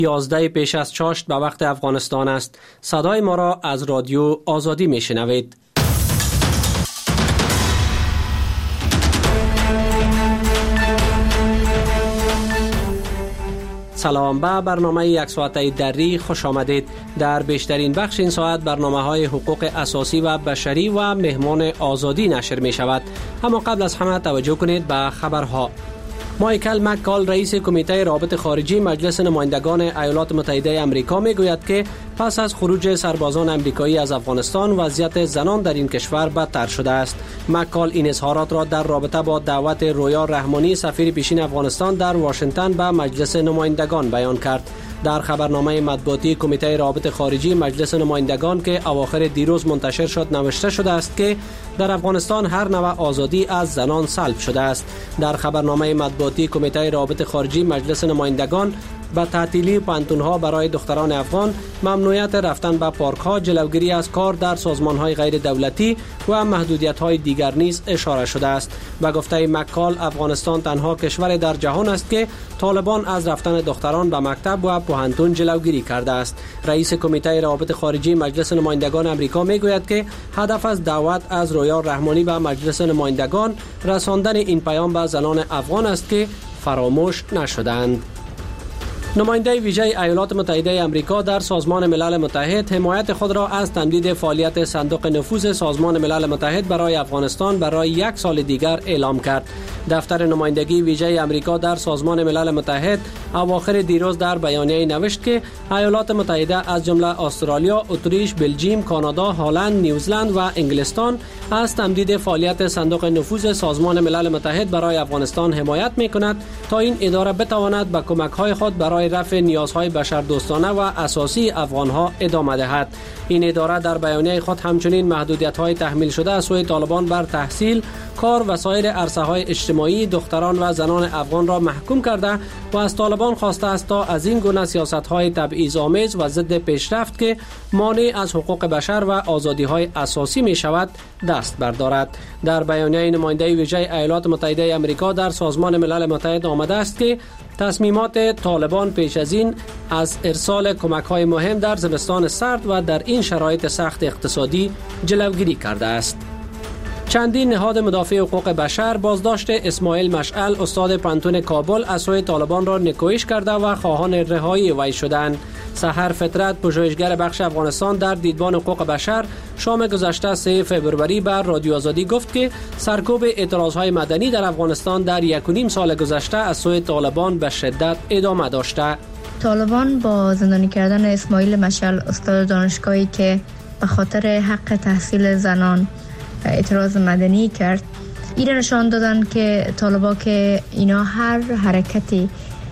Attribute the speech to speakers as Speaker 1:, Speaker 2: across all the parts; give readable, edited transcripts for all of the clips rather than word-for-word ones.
Speaker 1: 11 پیش از چاشت به وقت افغانستان است. صدای ما را از رادیو آزادی میشنوید. سلام، به برنامه یک ساعته دری خوش آمدید. در بیشترین بخش این ساعت برنامه های حقوق اساسی و بشری و مهمان آزادی نشر می شود. اما قبل از همه توجه کنید به خبرها. مایکل مککال رئیس کمیته روابط خارجی مجلس نمایندگان ایالات متحده آمریکا میگوید که پس از خروج سربازان آمریکایی از افغانستان وضعیت زنان در این کشور بدتر شده است. مککال این اظهارات را در رابطه با دعوت رویا رحمانی سفیر پیشین افغانستان در واشنگتن به مجلس نمایندگان بیان کرد. در خبرنامه مطبوعاتی کمیته روابط خارجی مجلس نمایندگان که اواخر دیروز منتشر شد نوشته شده است که در افغانستان هر نوع آزادی از زنان سلب شده است. در خبرنامه مطبوعاتی کمیته روابط خارجی مجلس نمایندگان به تعطیلی پانتون‌ها برای دختران افغان، ممنوعیت رفتن به پارک‌ها، جلوگیری از کار در سازمان‌های غیر دولتی و محدودیت‌های دیگر نیز اشاره شده است. به گفته مککال، افغانستان تنها کشور در جهان است که طالبان از رفتن دختران به مکتب و پانتون جلوگیری کرده است. رئیس کمیته روابط خارجی مجلس نمایندگان آمریکا میگوید که هدف از دعوت از رویا رحمانی به مجلس نمایندگان رساندن این پیام به زنان افغان است که فراموش نشدند. نماینده ویژه ایالات متحده آمریکا در سازمان ملل متحد حمایت خود را از تمدید فعالیت صندوق نفوذ سازمان ملل متحد برای افغانستان برای 1 سال دیگر اعلام کرد. دفتر نمایندگی ویژه آمریکا در سازمان ملل متحد اواخر دیروز در بیانیه نوشت که ایالات متحده از جمله استرالیا، اتریش، بلژیم، کانادا، هلند، نیوزلند و انگلستان از تمدید فعالیت صندوق نفوذ سازمان ملل متحد برای افغانستان حمایت می‌کند تا این اداره بتواند به کمک‌های خود برای رفع نیازهای بشردوستانه و اساسی افغانها ادامه دهد. این اداره در بیانیه خود همچنین محدودیت‌های تحمیل شده از سوی طالبان بر تحصیل، کار و سایر عرصه‌های اجتماعی دختران و زنان افغان را محکوم کرده و از طالبان خواسته است تا از این گونه سیاست‌های تبعیض‌آمیز و ضد پیشرفت که مانع از حقوق بشر و آزادی‌های اساسی می‌شود دست بردارد. در بیانیه نماینده ویژه ایالات متحده آمریکا در سازمان ملل متحد آمده است که تصمیمات طالبان پیش از این از ارسال کمک‌های مهم در زمستان سرد و در این شرایط سخت اقتصادی جلوگیری کرده است. چندین نهاد مدافع حقوق بشر بازداشت اسماعیل مشعل استاد پانتون کابل از سوی طالبان را نکوهش کرده و خواهان رهایی وی شدند. سحر فطرت، پژوهشگر بخش افغانستان در دیدبان حقوق بشر، شام گذشته 3 فوریه بر رادیو آزادی گفت که سرکوب اعتراضهای مدنی در افغانستان در 1.5 سال گذشته از سوی طالبان به شدت ادامه داشته.
Speaker 2: طالبان با زندانی کردن اسماعیل مشعل استاد دانشگاهی که به خاطر حق تحصیل زنان اعتراض مدنی کرد، این نشان دادن که طالبا که اینا هر حرکتی،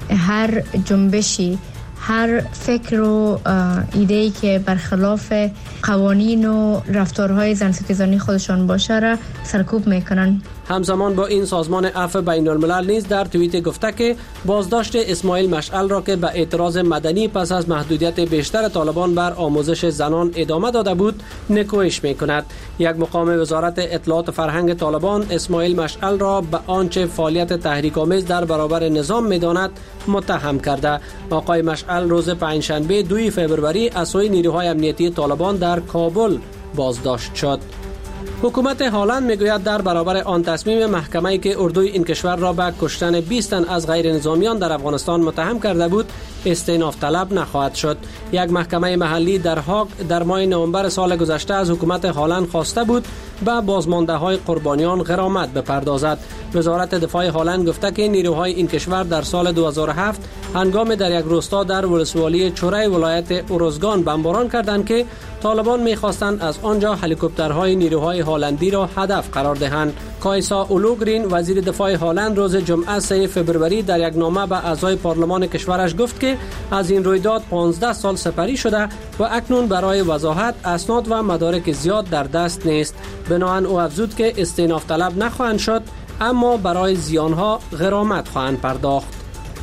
Speaker 2: هر جنبشی، هر فکر و ایده‌ای که برخلاف قوانین و رفتارهای زن ستیزانی خودشان باشه را سرکوب میکنن.
Speaker 1: همزمان با این سازمان عفو بین الملل نیز در توییت گفته که بازداشت اسماعیل مشعل را که به اعتراض مدنی پس از محدودیت بیشتر طالبان بر آموزش زنان ادامه داده بود نکوهش میکند. یک مقام وزارت اطلاعات و فرهنگ طالبان اسماعیل مشعل را به آنچه فعالیت تحریک‌آمیز در برابر نظام میداند متهم کرده. آقای مشعل روز پنجشنبه 2 فوریه از سوی نیروهای امنیتی طالبان در کابل بازداشت شد. حکومت هلند میگوید در برابر آن تصمیم محکمه‌ای که اردوی این کشور را به کشتن 20 تن از غیر نظامیان در افغانستان متهم کرده بود استئناف طلب نخواهد شد. یک محکمه محلی در هاگ در ماه نوامبر سال گذشته از حکومت هلند خواسته بود به بازمانده‌های قربانیان غرامت بپردازد. وزارت دفاع هلند گفته که نیروهای این کشور در سال 2007 هنگام در یک روستا در ولسوالی چوره ولایت اروزگان بمباران کردند که طالبان می‌خواستند از آنجا هلیکوپترهای نیروهای هلندی را هدف قرار دهند. کایسا اولوگرین وزیر دفاع هلند روز جمعه 3 فوریه در یک نامه به اعضای پارلمان کشورش گفت که از این رویداد 15 سال سپری شده و اکنون برای وضاحت اسناد و مدارک زیاد در دست نیست. بنابراین او افزود که استئناف طلب نخواهند شد اما برای زیانها غرامت خواهند پرداخت.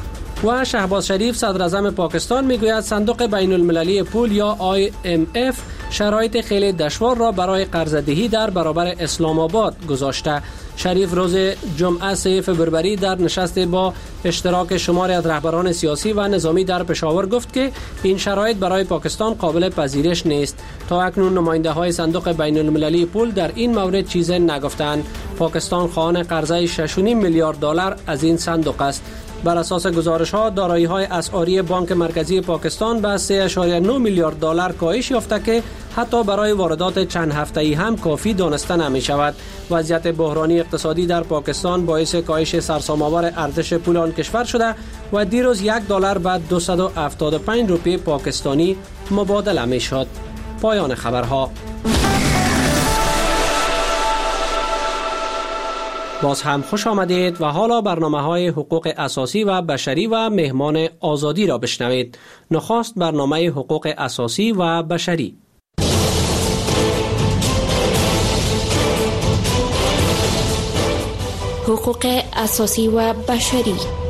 Speaker 1: و شهباز شریف صدر اعظم پاکستان میگوید صندوق بین المللی پول یا IMF شرایط خیلی دشوار را برای قرض‌دهی در برابر اسلام آباد گذاشته. شریف روز جمعه 3 فوریه در نشست با اشتراک شماری از رهبران سیاسی و نظامی در پشاور گفت که این شرایط برای پاکستان قابل پذیرش نیست. تا اکنون نماینده های صندوق بین المللی پول در این مورد چیزی نگفتند. پاکستان خواهان قرضه 6.5 میلیارد دلار از این صندوق است. بر اساس گزارش‌ها دارایی‌های اسعاری بانک مرکزی پاکستان به 3.9 میلیارد دلار کاهش یافته که حتی برای واردات چند هفته‌ای هم کافی دانسته نمی‌شود. وضعیت بحرانی اقتصادی در پاکستان باعث کاهش سرسام‌آور ارزش پول آن کشور شده و دیروز $1 به 275 روپیه پاکستانی مبادله می‌شد. پایان خبرها. باز هم خوش آمدید و حالا برنامه‌های حقوق اساسی و بشری و مهمان آزادی را بشنوید. نخست برنامه حقوق اساسی و بشری.
Speaker 3: حقوق اساسی و بشری.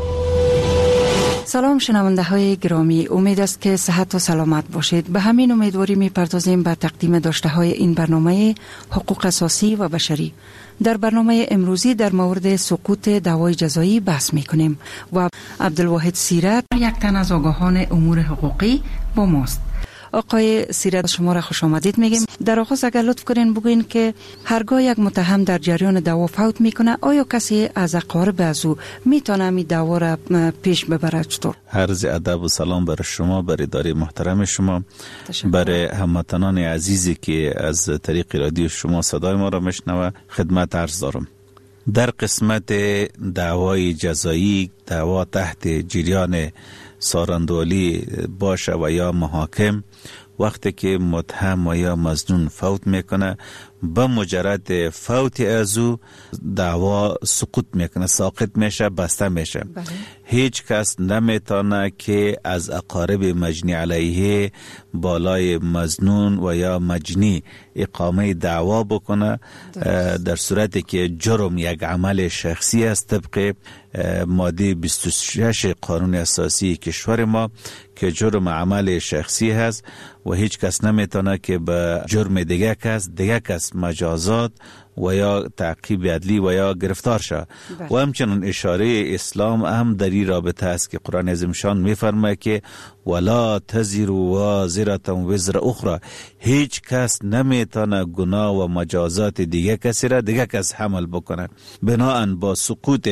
Speaker 4: سلام شنونده های گرامی، امید است که صحت و سلامت باشید. به همین امیدواری می‌پردازیم به تقدیم داشته های این برنامه حقوق اساسی و بشری. در برنامه امروزی در مورد سقوط دعوای جزایی بحث می‌کنیم و عبدالواحد سیرت، یک تن از آگاهان امور حقوقی با ماست. آقای سیرت، شما را خوش آمدید میگیم. در آغاز اگر لطف کنین بگوین که هرگاه یک متهم در جریان دعوا فوت میکنه، آیا کسی از اقارب از او میتونه می دعوا را پیش ببره؟ چطور؟
Speaker 5: عرض ادب و سلام برای شما، برای اداره محترم شما، برای هموطنان عزیزی که از طریق رادیو شما صدای ما را میشنوه خدمت عرض دارم. در قسمت دعوای جزایی، دعوا تحت جریان سارندولی باشه و یا محاکم، وقتی که متهم و یا مظنون فوت میکنه، به مجرد فوت از او دعوا سقوط میکنه، ساقط میشه، بسته میشه. هیچ کس نمیتونه که از اقارب مجنی علیه بالای مظنون و یا مجنی اقامه دعوا بکنه، در صورتی که جرم یک عمل شخصی است طبق ماده 26 قانون اساسی کشور ما که جرم عمل شخصی هست و هیچ کس نمیتونه که به جرم دیگه کس مجازات و یا تعقیب عدلی و یا گرفتار شد. و همچنین اشاره اسلام هم در این رابطه است که قرآن عظیم شان میفرماید که ولا تزر وازرة وزر اخرى، هیچ کس نمیتونه گناه و مجازات دیگه کسی را دیگه کس حمل بکنه. بناهن با سقوط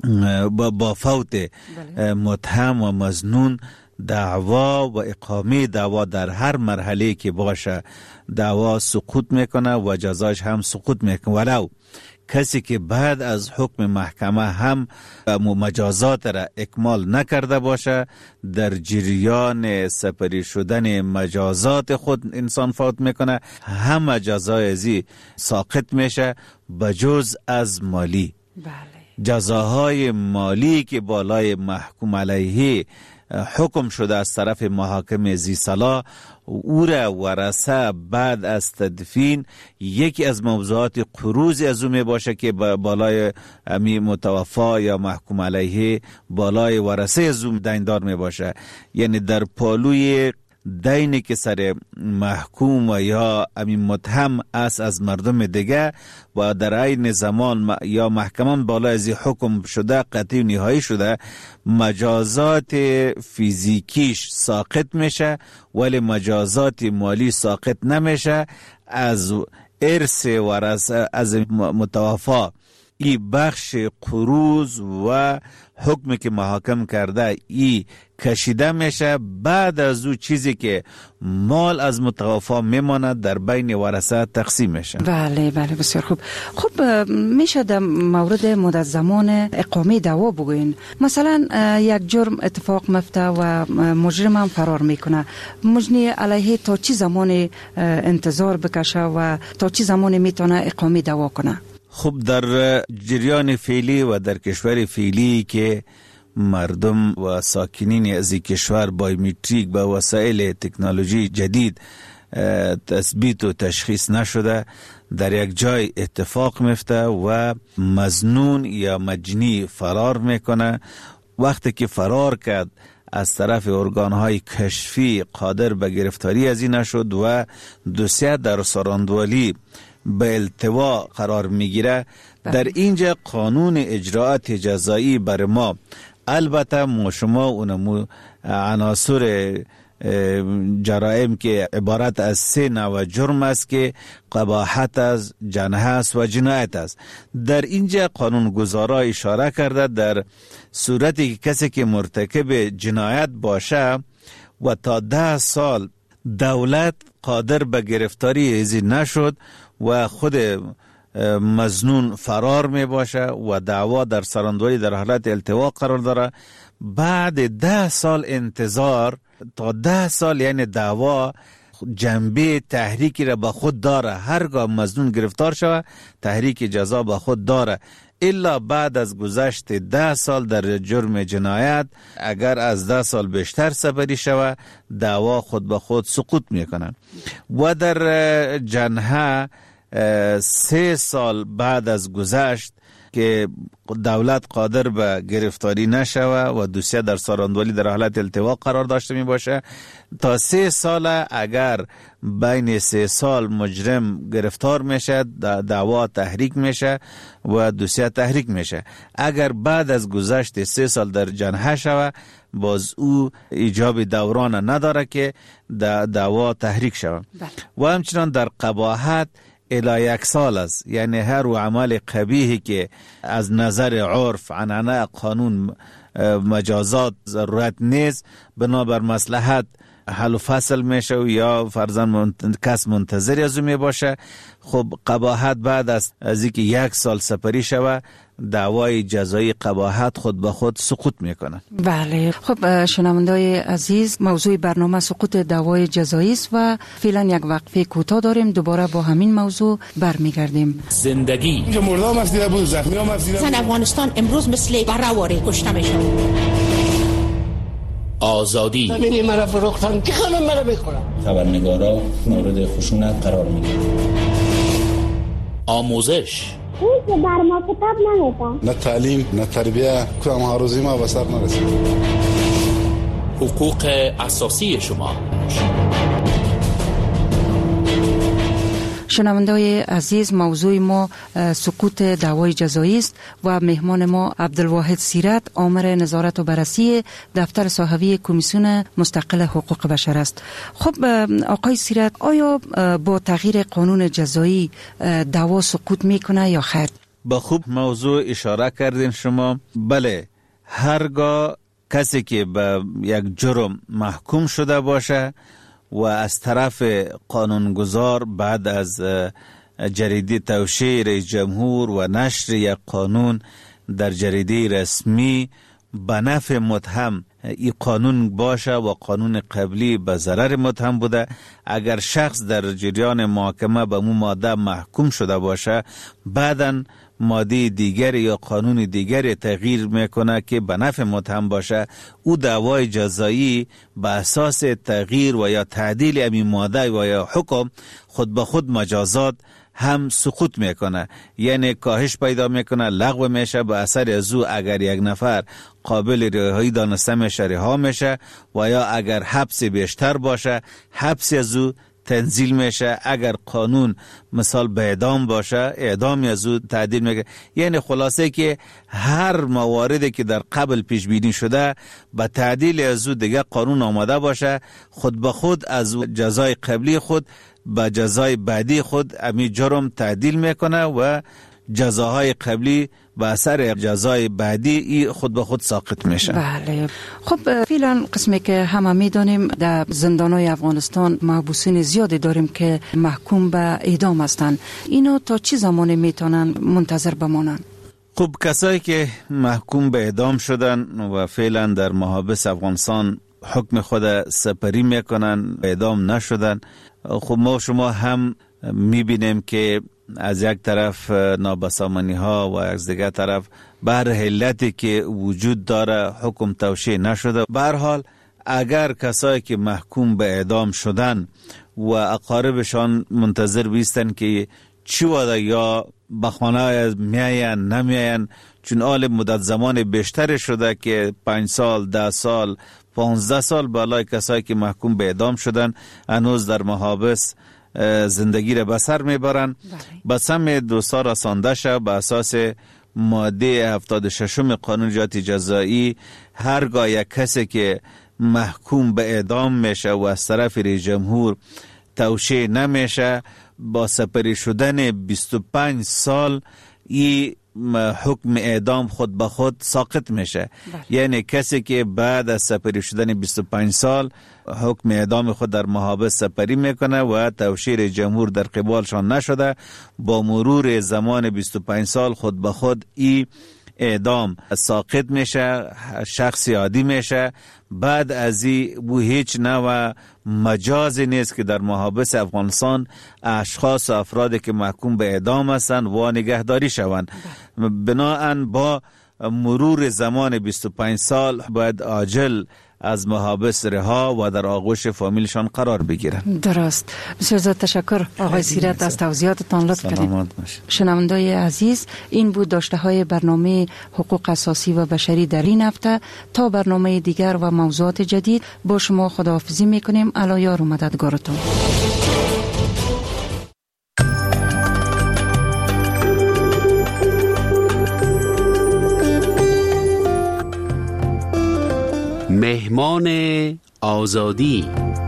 Speaker 5: با فوت متهم و مظنون، دعوا و اقامه دعوا در هر مرحله که باشه دعوا سقوط میکنه و جزاش هم سقوط میکنه، ولو کسی که بعد از حکم محکمه هم مجازات را اکمال نکرده باشه، در جریان سپری شدن مجازات خود انسان فوت میکنه، همه جزای ازی ساقط میشه بجز از مالی. جزاهای مالی که بالای محکوم علیه حکم شده از طرف محاکم ذی صلاح، او را ورثه بعد از تدفین یکی از موضوعات قروض از او می باشه که بالای امی متوفا یا محکوم علیه بالای ورثه از او دیندار می باشه. یعنی در پالوی دینی که سر محکوم و یا امین متهم است از مردم دیگه و در عین زمان یا محکمان بالا از حکم شده قطعی و نهایی شده، مجازات فیزیکیش ساقط میشه ولی مجازات مالی ساقط نمیشه. از ارث ورثه از متوفا این بخش قروض و حکمی که محاکم کرده ای کشیده میشه، بعد از او چیزی که مال از متوفا میماند در بین ورثه تقسیم میشه.
Speaker 4: بله بسیار خوب. خب میشه در مورد مدت زمان اقامه دعوا بگوین؟ مثلا یک جرم اتفاق میفته و مجرم هم فرار میکنه، مجنی علیه تا چی زمان انتظار بکشه و تا چی زمان میتونه اقامه دعوا کنه؟
Speaker 5: خب در جریان فعلی و در کشور فعلی که مردم و ساکنین از کشور بایومتریک با وسایل تکنولوژی جدید تثبیت و تشخیص نشده، در یک جای اتفاق میفته و مظنون یا مجنی فرار میکنه، وقتی که فرار کرد از طرف ارگانهای کشفی قادر به گرفتاری از این نشد و دوسیه در ساراندوالی به التوا قرار میگیره. در اینجا قانون اجراعات جزایی بر ما، البته ما شما اونمو عناصر جرائم که عبارت از 3 نوع جرم است که قباحت است، جنحه است و جنایت است. در اینجا قانونگذارا اشاره کرده در صورتی که کسی که مرتکب جنایت باشه و تا 10 سال دولت قادر به گرفتاری ازی نشد و خود مظنون فرار می باشه و دعوا در سراندولی در حالت التوا قرار داره، بعد 10 سال انتظار تا 10 سال، یعنی دعوا جنبه تحریکی را به خود داره. هرگاه مظنون گرفتار شود تحریک جزا به خود داره، الا بعد از گذشت 10 سال در جرم جنایت اگر از 10 سال بیشتر سپری شود دعوا خود به خود سقوط میکنه. و در جنحه 3 سال بعد از گذشت که دولت قادر به گرفتاری نشوه و دوسیه در ساراندولی در حالت التوا قرار داشته می باشه، تا 3 سال اگر بین 3 سال مجرم گرفتار میشه دعوا تحریک میشه و دوسیه تحریک میشه. اگر بعد از گذشت 3 سال در جنحه شوه باز او ایجاب دوران نداره که دعوا تحریک شوه. و همچنان در قباحت الی 1 سال است، یعنی هر عمل قبیحی که از نظر عرف عنعنه قانون مجازات ضرورت نیست بنابر مصلحت حل و فصل میشه و یا فرضاً کس منتظر از او می باشه. خب قباحت بعد از اینکه 1 سال سپری شوه دعوای جزایی قباحت خود به خود سقوط میکنه.
Speaker 4: بله. خب شنوندای عزیز، موضوع برنامه سقوط دعوای جزایی است و فعلا یک وقفه کوتاه داریم، دوباره با همین موضوع برمیگردیم.
Speaker 6: زندگی مردم افزیده بود، زخمی هم افزیده بود. افغانستان امروز مثل بره‌واره کشته میشه. آزادی زمینی مرا فروختن که خانم مرا بخورم. خبرنگارا مورد خشونت قرار میگیرن. آموزش
Speaker 7: که بر ما کتاب نمیدن،
Speaker 6: نه تعلیم نه تربیه، کدام ها روزی ما به سر نرسید. حقوق اساسی شما.
Speaker 4: شنوندای عزیز، موضوع ما سقوط دعوای جزایی است و مهمان ما عبدالواحد سیرت، آمر نظارت و بررسی دفتر صحوی کمیسیون مستقل حقوق بشر است. خب آقای سیرت، آیا با تغییر قانون جزایی دعوا سقوط میکنه یا خیر؟
Speaker 5: با خوب موضوع اشاره کردین شما. بله، هرگاه کسی که به یک جرم محکوم شده باشه و از طرف قانونگذار بعد از جریده توشیح رئیس جمهور و نشر یک قانون در جریده رسمی به نفع متهم این قانون باشه و قانون قبلی به ضرر متهم بوده، اگر شخص در جریان محاکمه به اون ماده محکوم شده باشه بعداً ماده دیگر یا قانون دیگر تغییر میکنه که به نفع متهم باشه، او دعوای جزایی به اساس تغییر و یا تعدیل این ماده و یا حکم خود به خود مجازات هم سقوط میکنه، یعنی کاهش پیدا میکنه، لغو میشه. به اثر از او اگر یک نفر قابل رهایی دانسته میشه رها میشه و یا اگر حبس بیشتر باشه حبس از او تنزیل میشه. اگر قانون مثال به اعدام باشه اعدامی از او تعدیل میکنه. یعنی خلاصه که هر مواردی که در قبل پیش بینی شده به تعدیل از او دیگه قانون آماده باشه، خود به خود از جزای قبلی خود به جزای بعدی خود امی جرم تعدیل میکنه و جزاهای قبلی به اثر جزای بعدی خود به خود ساقط میشه.
Speaker 4: بله. خب فعلا قسمی که همه میدانیم در زندانهای افغانستان محبوسین زیادی داریم که محکوم به اعدام هستند. اینا تا چه زمانی میتونن منتظر بمانن؟
Speaker 5: خب کسایی که محکوم به اعدام شدن و فعلا در محابس افغانستان حکم خود سپری میکنن، اعدام نشدن، خب ما شما هم میبینیم که از یک طرف نابسامانی ها و از دیگر طرف بر علتی که وجود داره حکم توشیح نشده. به هر حال اگر کسایی که محکوم به اعدام شدن و اقاربشان منتظر بیستن که چی وده یا به خانه میاین نمیاین، چون آل مدت زمان بیشتر شده که 5 سال 10 سال 15 سال بالای کسایی که محکوم به اعدام شدن هنوز در محابس زندگی را بسر میبرن. به سم دوستا رسانده شد به اساس ماده 76 قانون جنایت جزایی هرگاه یک کسی که محکوم به اعدام میشه و از طرف رئیس جمهور توشیح نمیشه با سپری شدن 25 سال این حکم اعدام خود به خود ساقط میشه. یعنی کسی که بعد از سپری شدن 25 سال حکم اعدام خود در محابس سپری میکنه و توشیح جمهور در قبالشان نشده، با مرور زمان 25 سال خود به خود این اعدام ساقط میشه، شخص عادی میشه. بعد از او هیچ نوع مجازی نیست که در محابس افغانستان اشخاص و افرادی که محکوم به اعدام هستند و نگهداری شوند. بناهن با مرور زمان 25 سال باید عاجل از محابس رها و در آغوش فامیلشان قرار بگیرند.
Speaker 4: درست. بسیار زیاد تشکر آقای سیرت از توضیحاتتان. لطف کردید. شنوندای عزیز، این بود داشته های برنامه حقوق اساسی و بشری در این هفته. تا برنامه دیگر و موضوعات جدید با شما خداحافظی میکنیم. الله یار و مددگارتون.
Speaker 8: مهمان آزادی.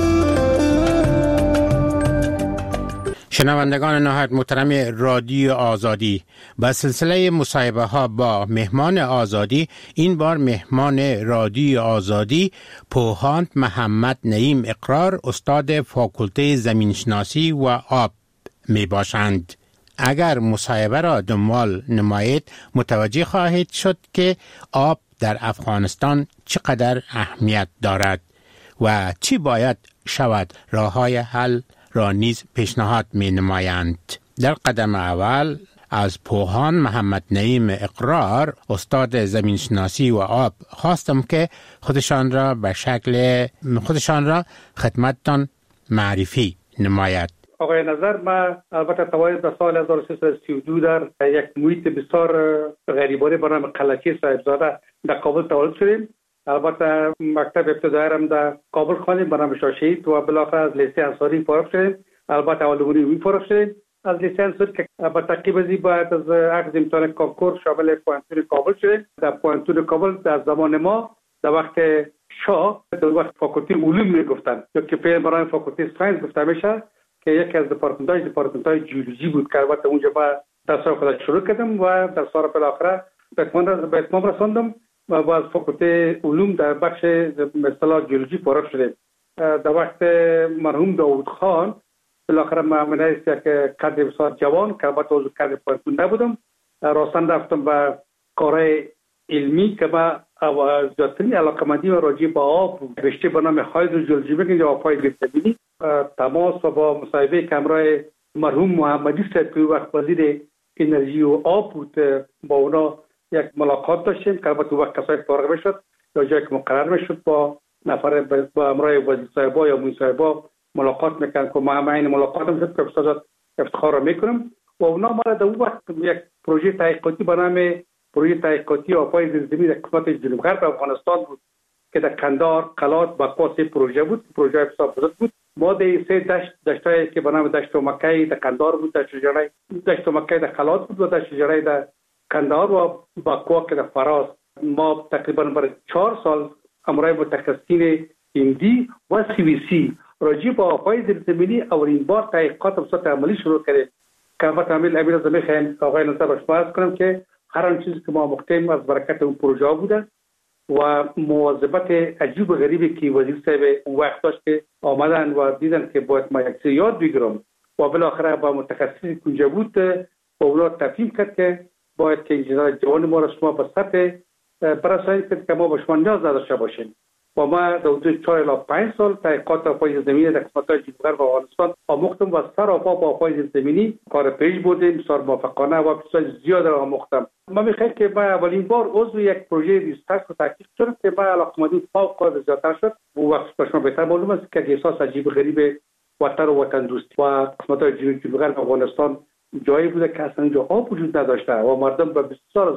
Speaker 8: شنوندگان نهایت محترم رادیو آزادی، با سلسله مصاحبه ها با مهمان آزادی، این بار مهمان رادیو آزادی پوهاند محمد نعیم اقرار، استاد فاکولته زمینشناسی و آب می باشند. اگر مصاحبه را دنبال نمایید متوجه خواهید شد که آب در افغانستان چقدر اهمیت دارد و چی باید شود. راه‌های حل را نیز پیشنهاد می نمایند. در قدم اول از پوهان محمد نعیم اقرار، استاد زمینشناسی و آب، خواستم که خودشان را خدمتتان معرفی نماید.
Speaker 9: آقای نظر، ما البته توانید در سال 1332 در یک محیط بسیار غریبانه به نام قلعچی صاحبزاده در کابل تولد شدیم. البته مکتب ابتدایی در کابل خواندیم به نام شاهشهید و بالاخره از لیسه انصاری فارغ شدیم. البته علوم فارغ شدیم از لیسه انصاری که با تعقیب از بعد از عقد امتحان کانکور شامل پوانتون کابل شدیم. در پوانتون کابل در زمان ما در وقت شاه در وقت فاکولته علوم میگفتن یا که فعلا برای فاکولته ساینس گفته میشه که یکی از دپارتمنت‌های جیولوژی بود که البته اونجا با درس‌های خودم شروع کردم و در سال بالاخره به اتمام رساندم و باز فاکولته علوم در بخش مثلا جیولوژی فارغ شدم. در وقت مرحوم داوود خان بالاخره من یک کادر بسیار جوان که البته عضو کادر پوانتون نبودم، راستن رفتم به کارهای علمی که با زیادترین علاقه‌مندی و راجع به آب رشته به نام هایدروژیولوژی میگن یا آب‌های زیرزمینی تماس و با مصاحبه که همراه مرحوم محمدی صاحب که وقت وزیر انرژی و آب بود با اونا یک ملاقات داشتیم که البته وقت کسای فارغ میشد یا جایی که مقرر میشد با نفر با همراه وزیر صاحبا یا موی صاحبا ملاقات میکنن که ما این ملاقات هم شد که استاد افتخار را میکنم و اونا ما در اون وقت یک پروژه تحقیقاتی به نام پروژه تحقیقاتی آب‌های زیرزمینی در قسمت جنوب غرب افغانستان بود که در کندهار، قلات، بقواس پروژه بود. پروژه بسیار بزرگ بود. ما در سه دشتایی که به نام دشت مکی در کندهار بود، دشت مکی در قلات بود و دشت شجره در کندهار و بقوا که در فراز. ما تقریبا برای 4 سال امرای متخصصین هندی و CVC راجع به آب‌های زیرزمینی اولین بار تحقیقات به صورت عملی شروع کردیم که البته امیر از میخوایم آقای نظر باش عرض کنم که هر آن چیزی که ما مختیم از برکت اون پروژه بوده و مواظبت عجیب و غریبی که وزیر صاحب اون وقت داشت که آمدن و دیدن که باید ما یک چیز یاد بگیرم و بالاخره با متخصصی کنجا بود با اونا تفهیم کرد که باید که انجینر جوان ما را شما به سطح برسانید که ما به شما نیاز نداشته باشیم و ما در حدود 4 الی 5 سال تحقیقات آب‌های زیرزمینی در قسمت‌های جنوب غرب افغانستان آموختم و سر آب‌ها با آب‌های زیرزمینی کار پیش بردیم بسیار موفقانه و بسیار زیاد را آموختم. ما می‌خوایم که ما اولین بار عضو یک پروژه ریسرچ و تحقیق شدم که ما علاقه‌مندی فوق‌العاده زیادتر شد و وقت شما بهتر معلوم است که احساس عجیب غریب وطن و وطن دوستی و قسمت‌های جنوب غرب افغانستان جایی بوده که اصلا اونجا آب وجود نداشته و مردم به بسیار زجر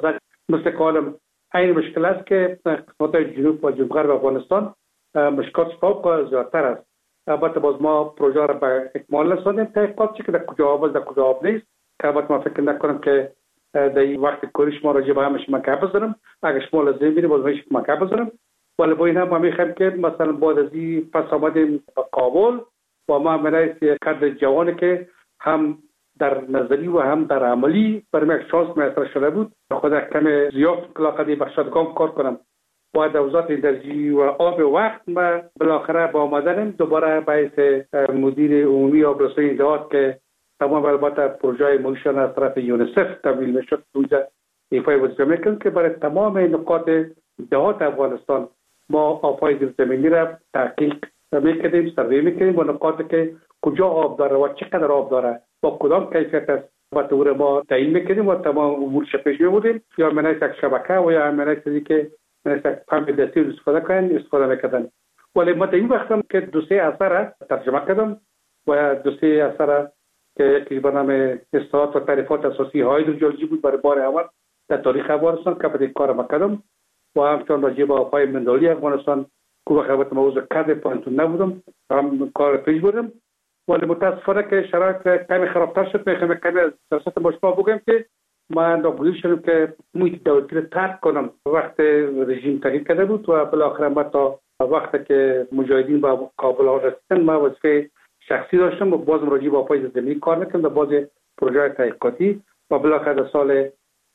Speaker 9: مثل که عالم این مشکل است که قسمت جنوب و جنوب غرب افغانستان مشکلات فوق زیادتر است. البته باز ما پروژه را به اکمال رساندیم. تحقیقات چی که در کجا آب است در کجا آب نیست که البته ما فکر نکنم که در این وقت کوری شما راجع به همش من گپ بزنم. اگر شما لازم بینید باز من گپ بزنم. ولی با این هم ما میخوایم که مثلا بعد از این پس آمدیم به کابل و ما منایت کادر جوانی که هم در نظری و هم در عملی برای یک شانس میسر شده بود. خدا کم زیاد کلاقدی بخشدگان کار کنم و در وزارت انرژی و آب وقت ما بالاخره با آمدنم دوباره باعث مدیر عمومی آبرسانی دهات که تمام البته پروژه ملشان از طرف یونیسف تمویل میشد اونجا ایفای وظیفه میکنم که برای تمام نقاط دهات افغانستان ما آبهای زیرزمینی را تحقیق میکنیم، سروی میکنیم و نقاطی که کجا آب داره و چقدر آب داره با کدام کیفیت است و طور ما تعیین میکنیم و تمام امورش پیش میبردیم. یا منایت یک شبکه و یا منایت چیزی که منایت یک پمپ دستی استفاده میکردن. ولی ما در این وقتم که دوسه اثر ترجمه کردم و دوسه اثر که یکی برنامه اصلاحات و تعریفات اساسی هایدروژئولوژی بود برای بار اول در تاریخ افغانستان که به کار میکردم و همچنان راجع به آبهای مندالی افغانستان که وقت موضوع کد پانتون نبودم هم کار پیش بردم. ولی متاسفانه که شرایط کمی خرابتر شد. میخوام کمی از درست مشما بگم که من ناگزیر شدم که محیط دولتی رو ترک کنم. وقت رژیم تغییر کرده بود و بالاخره ما تا وقتی که مجاهدین به کابل رسیدن ما وظیفه شخصی داشتم و باز راجع به آبهای زمینی کار میکردم در باز پروژه تحقیقاتی و بالاخره در سال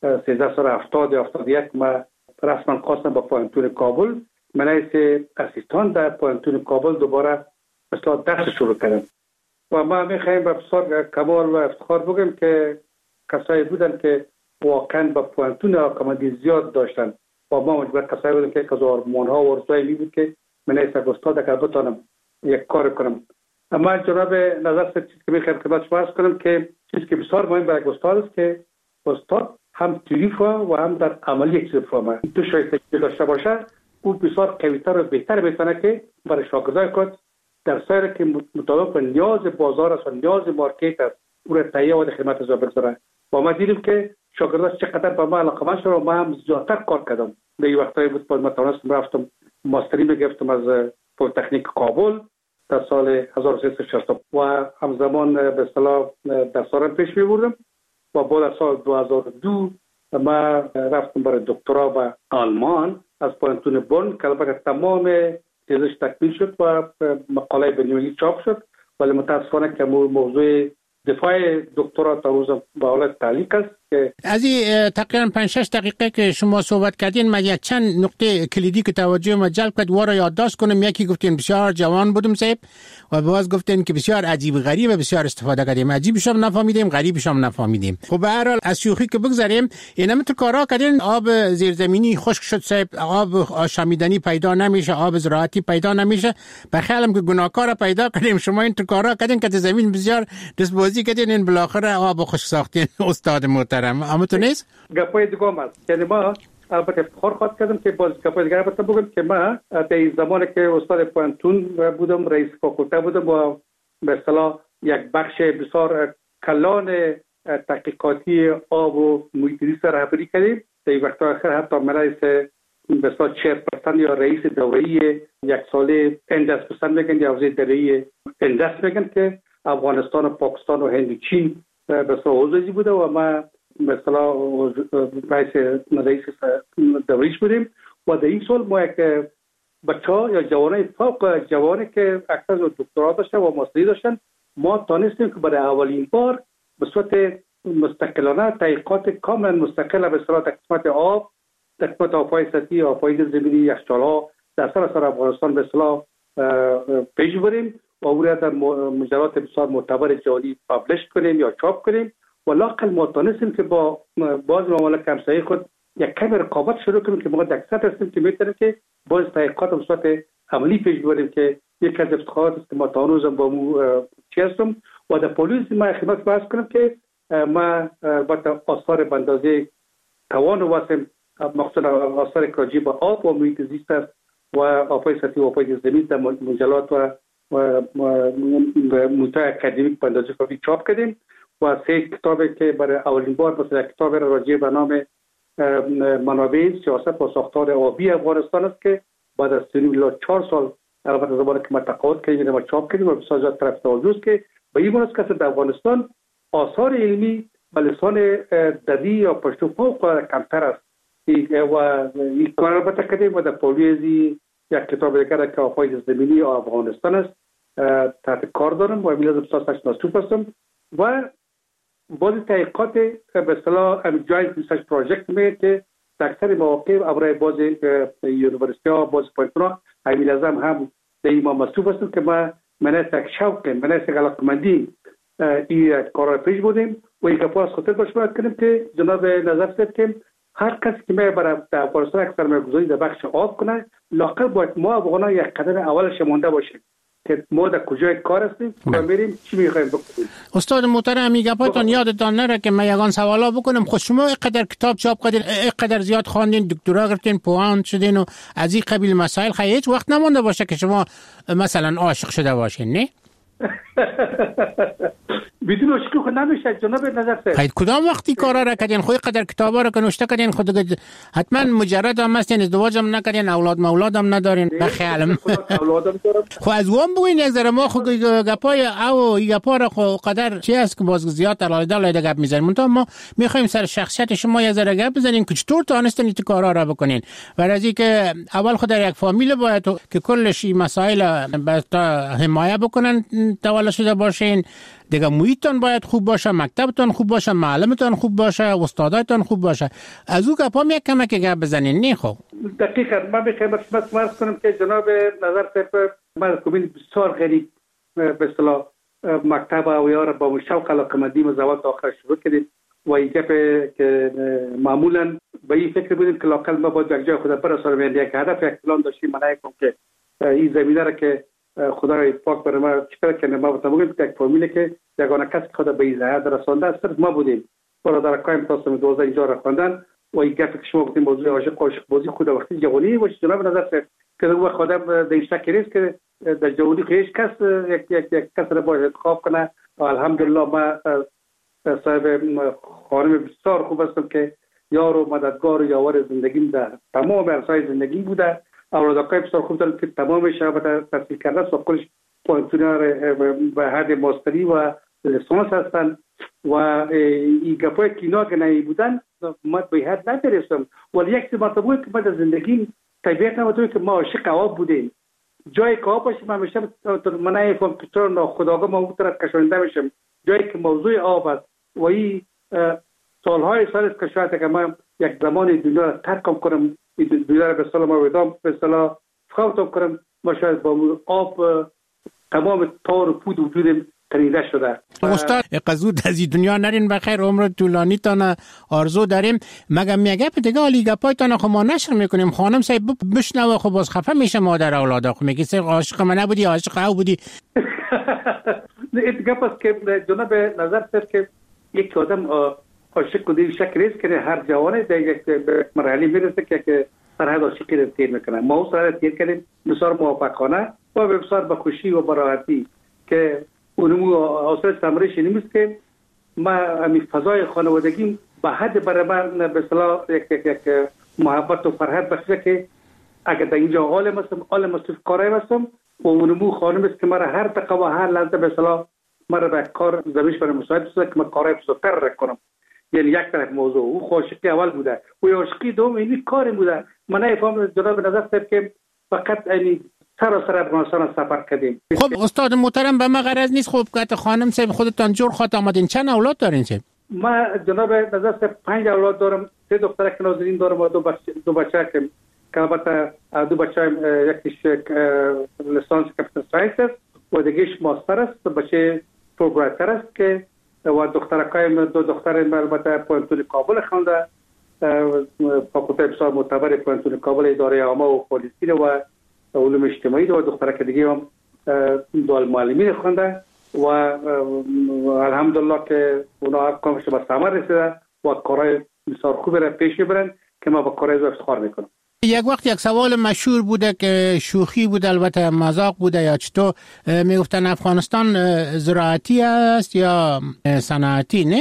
Speaker 9: 1371 ما رسما خواستم با پوانتون کابل منایت اسیستان در پوانتون کابل دوباره اصلاح درس شروع کردم و ما میخوایم به بسیار کمال و افتخار بگم که کسایی بودن که واقعا با پوانتون علاقمندی زیاد داشتن و ما مجبور کسایی بودن که از آرمان‌ها و ارزوهای می بود که منایت استاد اگر بتانم یک کار کنم. اما جناب نظر چیزی که میخوایم خدمت شما عرض کنم که چیزی که بسیار مهم برای استاد است که استاد هم تئوریک و هم در عملی یک چیز فهمه. دو شایسته داشته باشه او بسیار قوی‌تر و بهتر میتونه که برای شاگردای خود در سایر که مطابق به نیاز بازار است و نیاز مارکت است او را تهیه و خدمت از بگذاره. و ما دیدیم که شاگردان چقدر به ما علاقه‌مند شدن و ما هم زیادتر کار کردم. در این وقتایی بود که ما توانستم رفتم ماستری بگرفتم از پلی‌تکنیک کابل در سال 1360 و همزمان به اصطلاح درسارم پیش می‌بردم و بعد از سال 2002 ما رفتم برای دکترا به آلمان از پوانتون بون که البته تمام چیزش تکمیل شد و مقاله بین‌المللی چاپ شد. ولی متاسفانه که موضوع دفاع دکترا تا روز به حالت تعلیق است که
Speaker 8: از این تقریبا 5-6 دقیقه که شما صحبت کردین من یک چند نقطه کلیدی که توجه ما جلب کرد و را یادداشت کنم. یکی گفتین بسیار جوان بودم صاحب و باز گفتین که بسیار عجیب غریب و بسیار استفاده کردیم. عجیبش هم نفهمیدیم، غریبش هم نفهمیدیم. خب به هر حال از شوخی که بگذاریم اینا متر کارا کردین آب زیرزمینی خشک شد صاحب، آب آشامیدنی پیدا نمیشه، آب زراعتی پیدا نمیشه. بخیالم که گناهکار پیدا کردیم. شما این کارا کردین که زمین بسیار دستبازی کردین این بالاخره آب خشک ساختین. استاد محترم اما تو نیست
Speaker 9: گپای دیگه است. یعنی ما البته افتخار خواهد کردم که باز گپای دیگه البته بگم که ما در این زمانی که استاد پوانتون بودم رئیس فاکولته بودم و به اصطلاح یک بخش بسیار کلان تحقیقاتی آب و محیط زیست رهبری کردیم. در این وقت آخر حتی من رئیس به اصطلاح چیرپرسن یا رئیس دوره‌ای یک ساله اندس پسند میگن یا حوزه دریایی اندس میگن که افغانستان و پاکستان و هند و چین به اصطلاح عضوی بوده و ما به اصطلاح رئیس دوریش بودیم و در این سال ما یک بچه‌ها یا جوانای فوق جوانی که اکثر دکترا داشتن و ماستری داشتن ما تانستیم که برای اولین بار به صورت مستقلانه تحقیقات کاملا مستقل به اصطلاح در قسمت آب، در قسمت آب‌های سطحی، آب‌های زیرزمینی، یخچال‌ها در سراسر افغانستان به اصطلاح پیش بریم و او را در مجلات بسیار معتبر جهانی پابلش کنیم یا چاپ کنیم و لااقل ما تانستیم که با باز ممالک همسایه خود یک کمی رقابت شروع کنیم که ما در اکثر هستیم که میتونیم که باز تحقیقات به صورت عملی پیش بریم که یک از افتخارات است که ما تا هنوز با مو چی هستم و در پلیس ما خدمت باز کنم که ما با آثار به اندازه توان واسم مخصوصا آثار راجع به آب و محیط زیست است و آب‌های سطحی و آب‌های زمین در مجلات و محتوای اکادمیک به اندازه کافی چاپ کردیم و 3 کتابی که برای اولین بار مثلا کتاب راجع به نام منابع سیاست و ساختار آبی افغانستان است که بعد از 4 سال البته زمانی که ما تقاعد کردیم و چاپ کردیم و بسیار زیاد طرف توجه است که به این مناسبت که در افغانستان آثار علمی به لسان دری یا پشتو فوق کمتر است و این کار البته کردیم و در پولیزی یک کتاب دیگر که آفای زمینی افغانستان است تحت کار دارم و امیل از بسیار مصروف هستم و بعضی تحقیقات به اصطلاح جوینت ریسرچ پروژکت می که در اکثر مواقع برای بعضی یونیورسیتی ها بعضی پوینتون ها امیل ازم هم در این ما مصروف هستم که ما مناسب یک شوق مناسب علاقمندی این کار پیش بودیم و یک پاس خاطر باید کنیم که جناب نظر سید که هر کسی که می برای در افغانستان یک سرمایه‌گذاری در بخش آب کنه لااقل باید ما افغان‌ها یک قدم اولش مونده باشیم که ما در کجای کار هستیم و میریم چی میخوایم بکنیم.
Speaker 8: استاد محترم میگه پاتون یادتان نره که من یگان سوالا بکنم. خود شما اینقدر کتاب چاپ کردین، اینقدر زیاد خواندین، دکترا گرفتین، پوهان شدین و از این قبیل مسائل، خیلی هیچ وقت نمونده باشه که شما مثلا عاشق شده باشین؟ نه
Speaker 9: بدون عشق خود نمیشه جناب نظر سید.
Speaker 8: خیلی کدام وقتی کارا را کردین؟ خود قدر کتابا را نوشته کردین، خود حتما مجرد هم هستین، ازدواجم نکردین، اولادم ندارین؟ بخیالم
Speaker 9: اولادم دارم.
Speaker 8: خو از وام بگوین یک ذره ما خود گپای او گپا را خو قدر چی است که باز زیاد علایده گپ میزنیم. منتها ما میخوایم سر شخصیت شما یک ذره گپ بزنیم که چطور تونستین این کارا را بکنین. برای که اول خود در یک فامیل باید که کلش این مسائل حمایت بکنن تولد شده باشین، دیگه محیطتان باید خوب باشه، مکتبتان خوب باشه، معلمتان خوب باشه، استادایتان خوب باشه. از او گپا یک کمک گپ بزنین. نه خب
Speaker 9: دقیقاً من میخوام مرز کنم که جناب نظر سید من کومین بسیار غریب به اصطلاح مکتب و یار با شوق علاقمندی مزوات آخر شروع کردیم و این گپ که معمولا به این فکر بودیم که لااقل ما باید یک جای خود برسانیم، یعنی یک هدف یک پلان داشتیم. من نگم که این زمینه را که خدای پاک برای ما چیکار کنه، ما بتونیم که یک فامیلی که یگانه کسی خود به این حد رسانده است ما بودیم. برادرکایم تاسم 12 اینجا را خواندن و این گپ که شما گفتیم موضوع عاشق بازی خود وقتی جوانی و جناب نظر سید که او خودم در شکی نیست که در جوانی هیچ کس یک کس را باید انتخاب کنه و الحمدلله ما صاحب خانم بسیار خوب هستم که یار و مددگار و یاور زندگیم در تمام عرصه‌های زندگی بوده. اولادکای بسیار خوب دارم که تمام شعبت تحصیل کرده است و کلش پوینتونه به حد ماستری و لیسانس هستن و این گپای که اینا که نهی بودن ما به حد ندرستم. ولی یک مرتبه که من در زندگیم طبیعت نمتوی که ما عاشق آب بودیم. جایی که آب باشیم من میشم من نایفهم که چرا ناخودآگاه ما اون طرف کشانده میشم. جایی که موضوع آب است و این سالهای سال است که شاید که من یک زمان دنیا را ترک کنم، دنیا را به اصطلاح ما بدم به اصطلاح فوت کنم، ما شاید با آب تمام تار و پود وجودم تنیده شده.
Speaker 8: استاد قزود از این دنیا نرین، بخیر عمر طولانی تان آرزو داریم. مگه میگه دیگه علی گپایتان خو ما نشر میکنیم، خانم صاحب بشنوه خو باز خفه میشه مادر اولادا خو میگه عاشق من نبودی، عاشق او بودی.
Speaker 9: نه گپ است که جناب نظر سید که یک آدم عاشق کدی شکل است که هر جوانه در یک مرحله میرسه که سرحد عاشقی رو تیر میکنه. ما سرحد تیر کردیم بسیار موفقانه و بسیار با خوشی و براحتی که اونمو حاصل ثمرش نیست که ما همین فضای خانوادگی به حد برای من به اصطلاح یک محبت و فرحت بخشه که اگر در اینجا عالم هستم کارای هستم و اونمو خانم است که مرا هر دقیقه و هر لحظه به اصطلاح مرا به کار زمینش برای مساعد بسازه که من کارای بسیارتر را کنم. یعنی یک طرف موضوع او عاشقی اول بوده و عاشقی دوم این کار بوده. من نفهم جناب نظر سید که فقط یعنی سراسر افغانستان سفر کردیم.
Speaker 8: خب استاد محترم به ما غرض نیست خب که خانم صاحب خودتان جور خاط آمدین. چند اولاد دارین صاحب؟
Speaker 9: ما جناب نظر سید 5 اولاد دارم. 3 دخترک نازنین دارم و 2 بچه که البته 2 بچه یکیش لیسانس کمپیوتر ساینس است و دیگهش ماستر است، بچه پروگرامر است که و دخترکایم 2 دختر البته پوینتون کابل خوانده، فاکولته بسیار معتبر پوینتون کابل اداره عامه و پلیسی و علوم اجتماعی و دخترک دیگه هم دال معلمین خوانده و الحمدلله که اونا کامش به ثمر رسیده و کارهای بسیار خوبی را پیش میبرن که ما با کارهای افتخار میکنم.
Speaker 8: یک وقت یک سوال مشهور بوده که شوخی بوده البته مذاق بوده یا چطور میگفتن افغانستان زراعتی است یا صنعتی؟ نه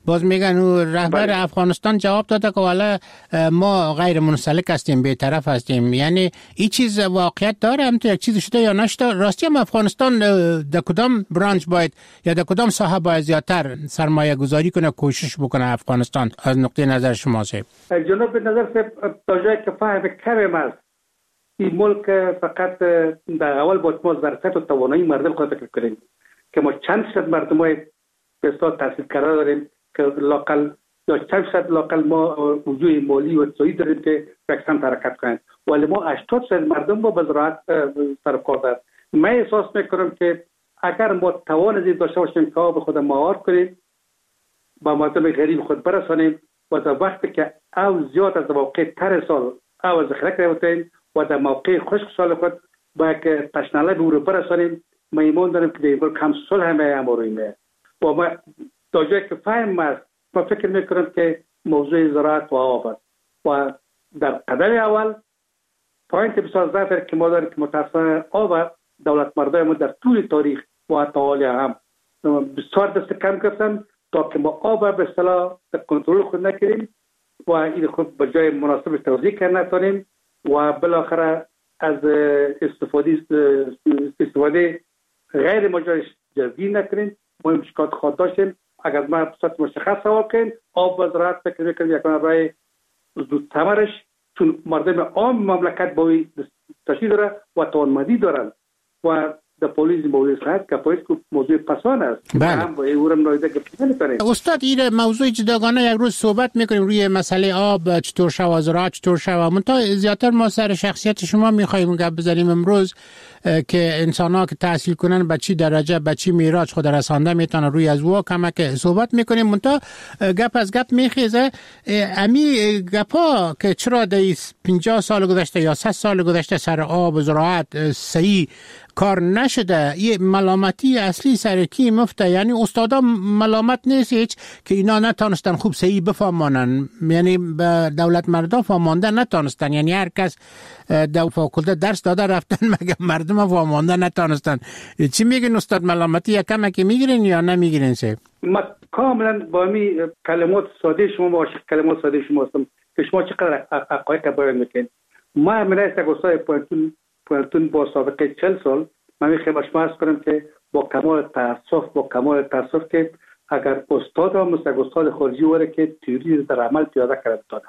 Speaker 8: باز میگن رهبر افغانستان جواب داده که والا ما غیر منسلک هستیم، بی‌طرف هستیم. یعنی این چیز واقعیت داره؟ هم تو یک چیز شده یا نشده؟ راستی هم افغانستان در کدام برانچ باید یا در کدام ساحه باید زیادتر سرمایه گذاری کنه، کوشش بکنه افغانستان از نقطه نظر شما صاحب؟
Speaker 9: جناب نظر صاحب تا جایی که فهم کم است این ملک فقط در اول باید ما ظرفیت و توانایی مردم خود فکر کنیم که ما چند صد مردم های بسیار تحصیل کرده داریم که لاقل یا چند صد لاقل ما وجوه مالی و اقتصادی داریم که یکسان حرکت کنند، ولی ما 80% مردم با زراعت سرکار داریم. من احساس میکنم که اگر ما توان زیر داشته باشیم که به خود مهار کنیم با مردم غریب خود برسانیم و در وقتی که او زیاد از موقع تر سال او ذخیره کنیم و در موقع خشک سال خود باید که تشناله به او رو برسانیم. ما ایمان داریم که دیگر کم صلح همه امرویمه و ما تا جایی که فهم است ما فکر میکنم که موضوع زراعت و آب است و در قدم اول پوینت بسیار ضعف که ما داریم که متاسفانه آب دولت مردای ما در طول تاریخ و تعالی هم بسیار دست کم گرفتن تا که ما آب به اصطلاح کنترل خود نکنیم و این خود به جای مناسب توزیع کردن نتونیم و بالاخره از استفاده غیر مجاز جزئی نکنیم. ما مشکلات خود داشتیم. اگر ما بسیار مشخص سوال کنیم آب و زراعت فکر میکنیم یکان برای زود ثمرش، چون مردم عام مملکت باوی تشکیل داره و توانمندی دارن و در پلیس موضوع خواهد که پلیس موضوع پسان است.
Speaker 8: بله.
Speaker 9: هم
Speaker 8: استاد این موضوع جداگانه یک روز صحبت میکنیم روی مسئله آب چطور شود، زراعت چطور شود. منتها زیادتر ما سر شخصیت شما میخوایم گپ بزنیم امروز که انسان ها که تحصیل کنن به چی درجه به چی میراج خود رسانده میتونن روی از وا کمک صحبت میکنیم. منتها گپ از گپ میخیزه امی گپا که چرا در 50 سال گذشته یا 100 سال گذشته سر آب و زراعت صحیح کار نشده، یه ملامتی اصلی سر کی مفته؟ یعنی استادا ملامت نیست هیچ که اینا نتونستن خوب صحیح بفهمانن، یعنی به دولت مردا فهمانده نتونستن، یعنی هر کس در فاکولته درس داده رفتن مگه مردم فهمانده نتونستن. چی میگین استاد؟ ملامتی یکم که میگیرین یا نمیگیرین صاحب؟
Speaker 9: ما کاملا با می کلمات ساده شما عاشق کلمات ساده شما هستم که شما چقدر حقایق بیان میکنید. ما من است استاد پوانتون با سابقه 40 سال من میخوام شما عرض کنم که با کمال تاسف که اگر استاد و استاد خارجی وره که تئوری در عمل پیاده کرده دادن،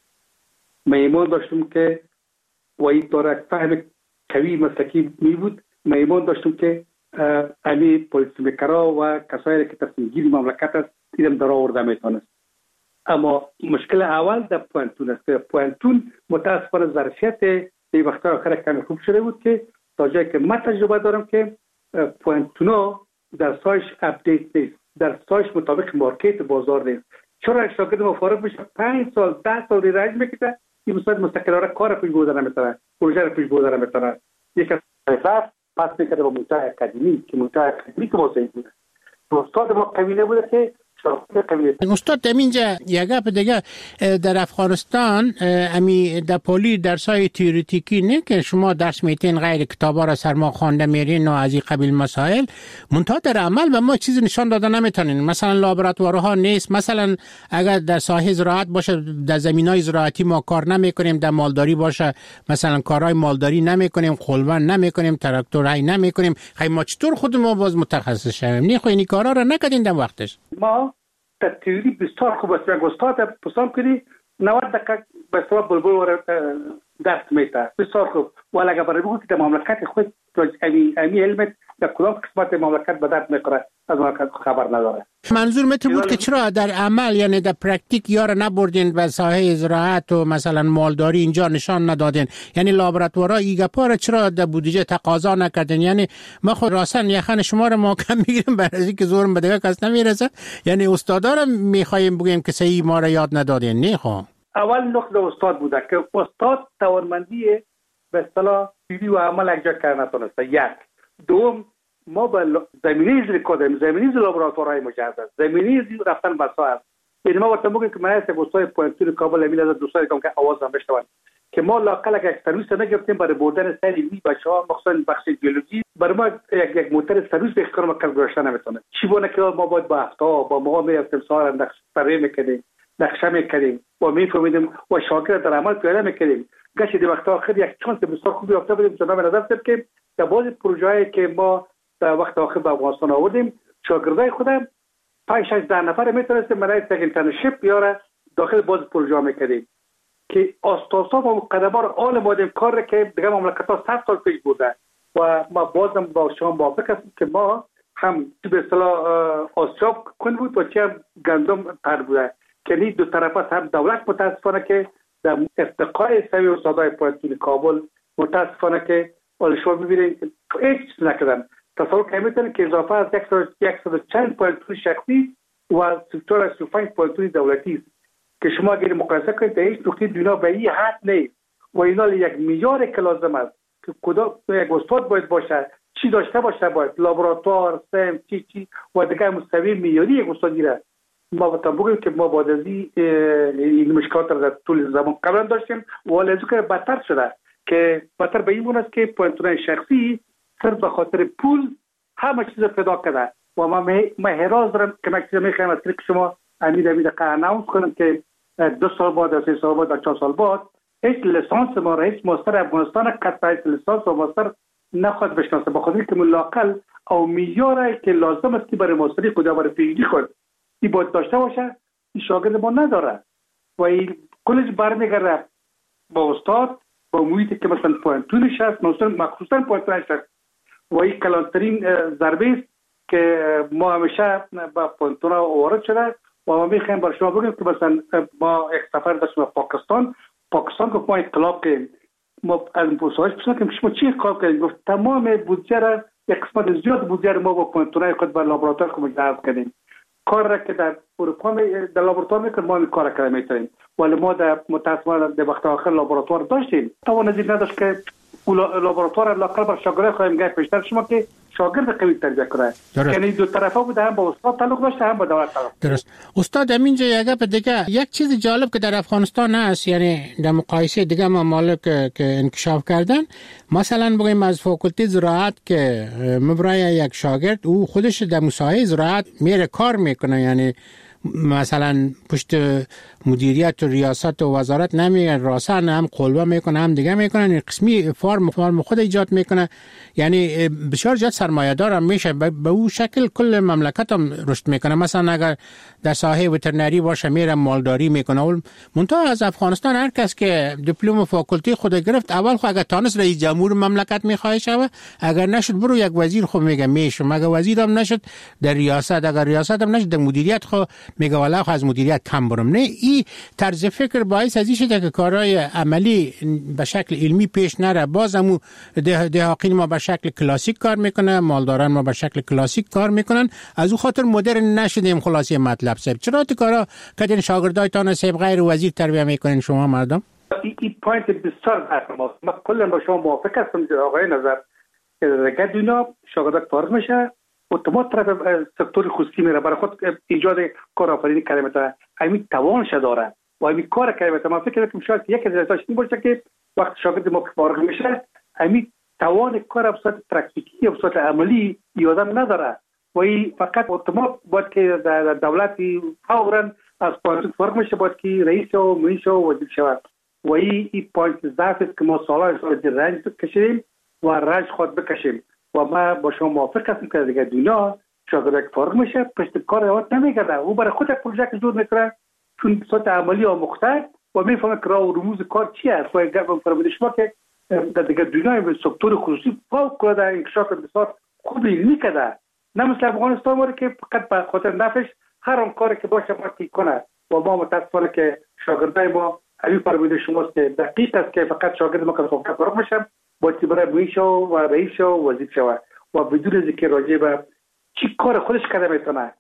Speaker 9: من ایمان داشتم که و این داره فهم قوی مسلکی می بود. من ایمان داشتم که امی پولیسیکرا و کسایی که تصمیم گیری مملکت است دیدم در آورده میتونست. اما مشکل اول در پوانتون است. پوانتون متاسفانه ظرفیت این وقتا آخر کمی خوب شده بود که تا جایی که من تجربه دارم که پوانتونا در سایش اپدیت نیست، در سایش مطابق مارکت بازار نیست. چرا شاگرد ما فارغ بشه 5 سال 10 سال رنج میکشه این مستعد مستقلانه کار پیش بردن نمیتونه، پروژه رو پیش بردن نمیتونه. یک از پس میکرده با منتهای اکادمی که منتهای اکادمی که ما صحیح بوده استاد ما قوی نبوده که
Speaker 8: استاد اینجا یک گپ دیگه در افغانستان امی در پولی درسای تئوریتیکی نه که شما درس میتین غیر کتابا را سرما خوانده میرین و از این قبیل مسائل، منتها در عمل به ما چیزی نشان داده نمیتونین. مثلا لابراتوارها نیست، مثلا اگر در ساحه زراعت باشه در زمینای زراعتی ما کار نمیکنیم، در مالداری باشه مثلا کارهای مالداری نمیکنیم، خلوان نمیکنیم، تراکتورای نمیکنیم. خیلی ما چطور خود ما باز متخصص شویم؟ نه خو این کارا را نکردین در وقتش.
Speaker 9: ما در تئوری بسیار خوب است. اگر استاد پسند کنی 90 دقیقه به سبب بلبل وارد درس میده بسیار خوب، ولی اگر برای بگو که در مملکت خود امی علمت در کدام قسمت مملکت به درد میخوره از مملکت خبر نداره.
Speaker 8: منظور متر بود که چرا در عمل یعنی در پرکتیک یار نبردین به ساحه زراعت و مثلا مالداری اینجا نشان ندادین؟ یعنی لابراتوارا ایگاپا چرا در بودجه تقاضا نکردین؟ یعنی ما خود راستن یخن شما رو محکم میگیریم برای اینکه زورم به دیگه کس نمیرسه، یعنی استادا رو میخوایم بگیم که صحیح ما رو یاد ندادین. نه خو
Speaker 9: اول نقطه استاد بوده که استاد توانمندی به اصطلاح تئوری و عمل یک کار نتونسته. یک دوم ما به زمینه ریکورد زمینه لابراتوارهای مجهز زمینه رفتن به ساحه، یعنی ما وقتی میگیم که من است استاد پوینتون کابل امیل از دوستای که آواز هم بشنون که ما لاقل یک سرویس نگرفتیم برای بردن سر علمی بچه‌ها، مخصوصا بخش بیولوژی. برای ما یک موتور سرویس به اختیار ما گذاشته نمیتونه. چی بونه که ما باید با هفته با ما میرفتیم سوار نقشه میکنیم، نقشه میکنیم و میفهمیدیم و شاگرد در عمل پیاده میکنیم. گشت وقت آخر یک چانس بسیار خوبی افتاد بودیم جناب نظر داشت که در بعضی پروژه‌ای که ما در وقت آخر به افغانستان آوردیم شاگردای خودم 5-6 نفر میتونستیم برای یک اینترنشیپ بیاره داخل باز پروژه میکردیم که آستاسا و قدم‌ها رو آل مادیم کار که دیگه مملکت‌ها 100 سال پیش بوده و ما بازم با شما موافق هستیم که ما هم به اصطلاح آسیاب کن بود و چه گندم پر بوده که این دو طرف هم دولت متاسفانه که در ارتقای سوی استادای پایتون کابل متاسفانه که شما ببینید هیچ چیز نکردن. تصور کنید میتونید که اضافه از 140 پایتون شخصی و 35 پایتون دولتی است که شما اگر مقایسه کنید در هیچ نقطه دنیا به این حد نیست و اینا 1 میلیارد که لازم است که کدام یک استاد باید باشه، چی داشته باشه، باید لابراتوار، سم، چی و دیگه مستوی معیاری یک استاد گیره. ما با بگیم که ما بعد از این مشکلات را در طول زمان قبلا داشتیم ولی از که بدتر شده که بدتر به این گونه است که پوینت‌های شخصی صرف به خاطر پول همه چیز پیدا کرده و ما حراس دارم که مکتب میخوایم از طریق شما امید دقیقه اناونس کنم که 2 سال بعد 3 سال بعد 4 سال بعد هیچ لیسانس ما را هیچ ماستر افغانستان قطعا لیسانس و ماستر نخواهد بشناسه بخاطر که ملاقل او میاره که لازم است که برای ماستری خود برای پیشگی خود این باید داشته باشه. این شاگرد ما نداره و این کلش برمیگرده با استاد با محیطی که مثلا پوینتونش هست مخصوصا پوینتونش هست و این کلانترین ضربه است که ما همیشه با پوینتون وارد شده و ما میخوایم برای شما بگیم که مثلا ما یک سفر داشتیم پاکستان که ما انقلاب کردیم ما از پرسش پرسیدیم که شما چی انقلاب کردیم؟ گفت تمام بودجه را یک قسمت زیاد بودجه ما با پوینتونای خود بر لابراتوار خود جذب کردیم. کار را که در اروپا در لابراتوار میکنیم ما کار کردیم میتونیم ولی ما در متاسفانه در وقت آخر لابراتوار داشتیم توان ندید نداشت که لابراتوار لاقل بر شاگرد خواهیم گفت بیشتر شما که شاگرد قوی تربیت کنه یعنی دو طرفا بوده هم با استاد تعلق داشته هم با دولت تعلق.
Speaker 8: درست استاد همینجا یک گپ دیگه یک چیز جالب که در افغانستان هست یعنی در مقایسه دیگه ممالک که انکشاف کردن مثلا بگیم از فاکولته زراعت که مبرای یک شاگرد او خودش در مساحه زراعت میره کار میکنه یعنی مثلا پشت مدیریت و ریاست و وزارت نمیگن راسن هم قلبه میکنه هم دیگه میکنن این قسمی فارم خود ایجاد میکنه یعنی بسیار زیاد سرمایه دار هم میشه به او شکل کل مملکت هم رشد میکنه. مثلا اگر در ساحه وترنری باشه میره مالداری میکنه منتها از افغانستان هر کس که دیپلم فاکولته خود گرفت اول خو اگر تانست رئیس جمهور مملکت میخواد شوه اگر نشد برو یک وزیر خو میگه میشه مگه وزیر هم نشد در ریاست اگر ریاست هم نشد در مدیریت خو میگه والا از مدیریت کم برم. نه این طرز فکر باعث از این شده که کارهای عملی به شکل علمی پیش نره. باز همون دهاقین ما به شکل کلاسیک کار میکنه مالداران ما به شکل کلاسیک کار میکنن از اون خاطر مدرن نشدیم. خلاصه مطلب صاحب چرا تو کارا کدین شاگردایتان صاحب غیر وزیر تربیت میکنین شما مردم؟
Speaker 9: این پوینت بسیار مهمه. من کلا با شما موافق هستم آقای نظر که دنیا شاگرد فارغ میشه اتومات طرف سکتور خصوصی میره برای خود ایجاد کارآفرینی کرده همین توانش داره و همین کار کرده. من فکر میکنم شاید یک از دلایلش این باشه که وقت شاگرد ما فارغ میشه همین توان کار به صورت پرکتیکی به صورت عملی یادم نداره و این فقط اتومات باید که در دولتی فوراً از پایتون فارغ میشه باید که رئیس و معیش و وزیر شود و این پوینت ضعف است که ما سال‌ها رنج کشیدیم و رنج خود بکشیم و ما با شما موافق هستیم که دیگه دنیا شاگرد فارغ میشه پشت کار اوت نمیگرده او برای خود پروژه که جور میکنه چون صورت عملی آموخته و میفهمه که راه و رموز کار چی است و گفتم فرمودید شما که در دیگه دنیا به سکتور خصوصی فوق العاده انکشاف بسیار خوب علمی کرده نه مثل افغانستان ما که فقط به خاطر نفعش هر اون کاری که باشه باید کنه و ما متاسفانه که شاگردای ما همین فرمودید شماست که دقیق است که فقط شاگرد ما که فارغ میشه باید برای معیش و رئیس و وزیر شود و بدون ذکر راجع به چی کار خودش کرده میتونه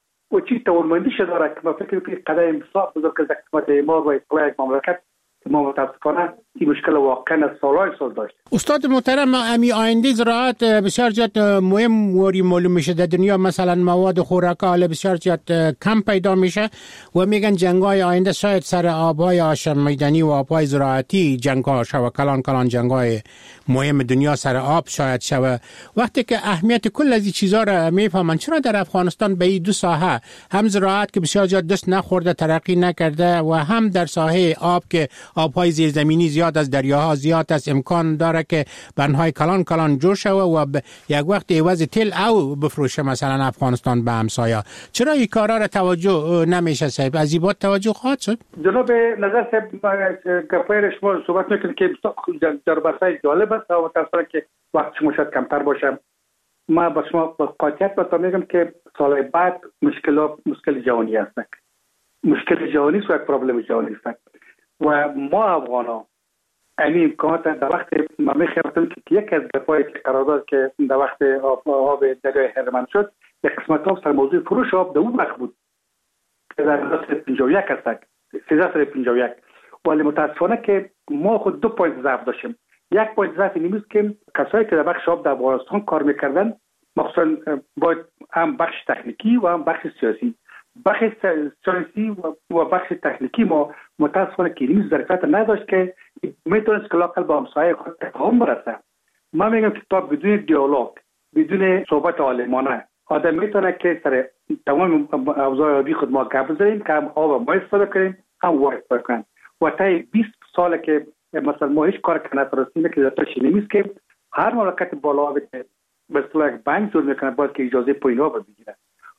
Speaker 9: و چی توانمندیش داره که ما فکر کنیم قدم بسیار بزرگ از قسمت ما و اطلاع یک مملکت که ما متاسفانه این مشکل واقعا سالهای سال داشت.
Speaker 8: استاد محترم، امی آینده زراعت بسیار زیاد مهم وری معلوم میشه در دنیا. مثلا مواد خوراکی بسیار زیاد کم پیدا میشه و میگن جنگ‌های آینده شاید سر آب‌های آشام میدانی و آب‌های زراعتی جنگ‌ها شود. کلان جنگ‌های مهم دنیا سر آب شاید شود. وقتی که اهمیت کل از این چیزا را میفهمن، چرا در افغانستان به این دو ساحه، هم زراعت که بسیار زیاد دست نخورده ترقی نکرده و هم در ساحه آب که آب‌های زیرزمینی زیاد از دریاها زیاد است، امکان داره که بندهای کلان جور شود و یک وقت عوض تل او بفروشه مثلا افغانستان به همسایه. چرا این کارا را توجه نمیشه صاحب؟ از این بات توجه خواهد شد؟
Speaker 9: جناب نظر صاحب گپای شما صحبت میکنید که در بحث جالب است و متاسفانه که وقت شما شاید کمتر باشه. ما با شما با قاطعیت بهتون میگم که سال بعد مشکل جهانی هست. مشکل جهانی است و یک پرابلم جهانی است و ما افغانا این امکانات در وقت ما میخواستم که یک از دفعه قرارداد که در وقت آب دریای هرمند شد، یک قسمت آب سر موضوع فروش آب در اون وقت بود که در 51 هست 1351. ولی متاسفانه که ما خود 2 پوینت ضعف داشتیم. یک پوینت ضعف این است که کسایی که در بخش آب در افغانستان کار میکردن، مخصوصا باید هم بخش تکنیکی و هم بخش سیاسی، بخش سیاسی و بخش تکنیکی ما متاسفانه که این ظرفیت نداشت که میتونست که لاقل با همسایه خود تفاهم برسه. من میگم که تا بدون دیالوگ، بدون صحبت عالمانه، آدم میتونه که سر تمام اوضاع آبی خود ما گپ بزنیم که هم آب ما استفاده کنیم، هم وارد کنیم. و تا 20 ساله که مثلا ما هیچ کار کنه ترسیم که در نیست که هر مملکت بالا آبی که به اصطلاح یک بانک جور میکنه باید که اجازه پایین آب بگیره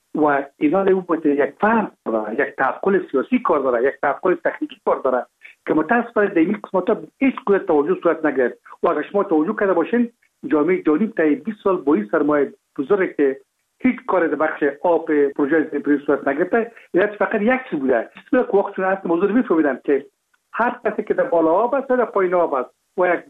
Speaker 9: و اینا له باید یک فهم داره، یک تعقل سیاسی کار داره، یک تعقل تکنیکی کار داره که متاسفانه در این قسمت هیچ کدوم توجه صورت نگرفت. و اگر شما توجه کرده باشین جامعه جهانی تا 20 سال با این سرمایه بزرگ که هیچ کار در بخش آب پروژه زمینی صورت نگرفته، این فقط یک چیز بوده. چیزی که وقتی اصلا موضوع میفهمیدن که هر کسی که در بالا آب است در پایین آب است و یک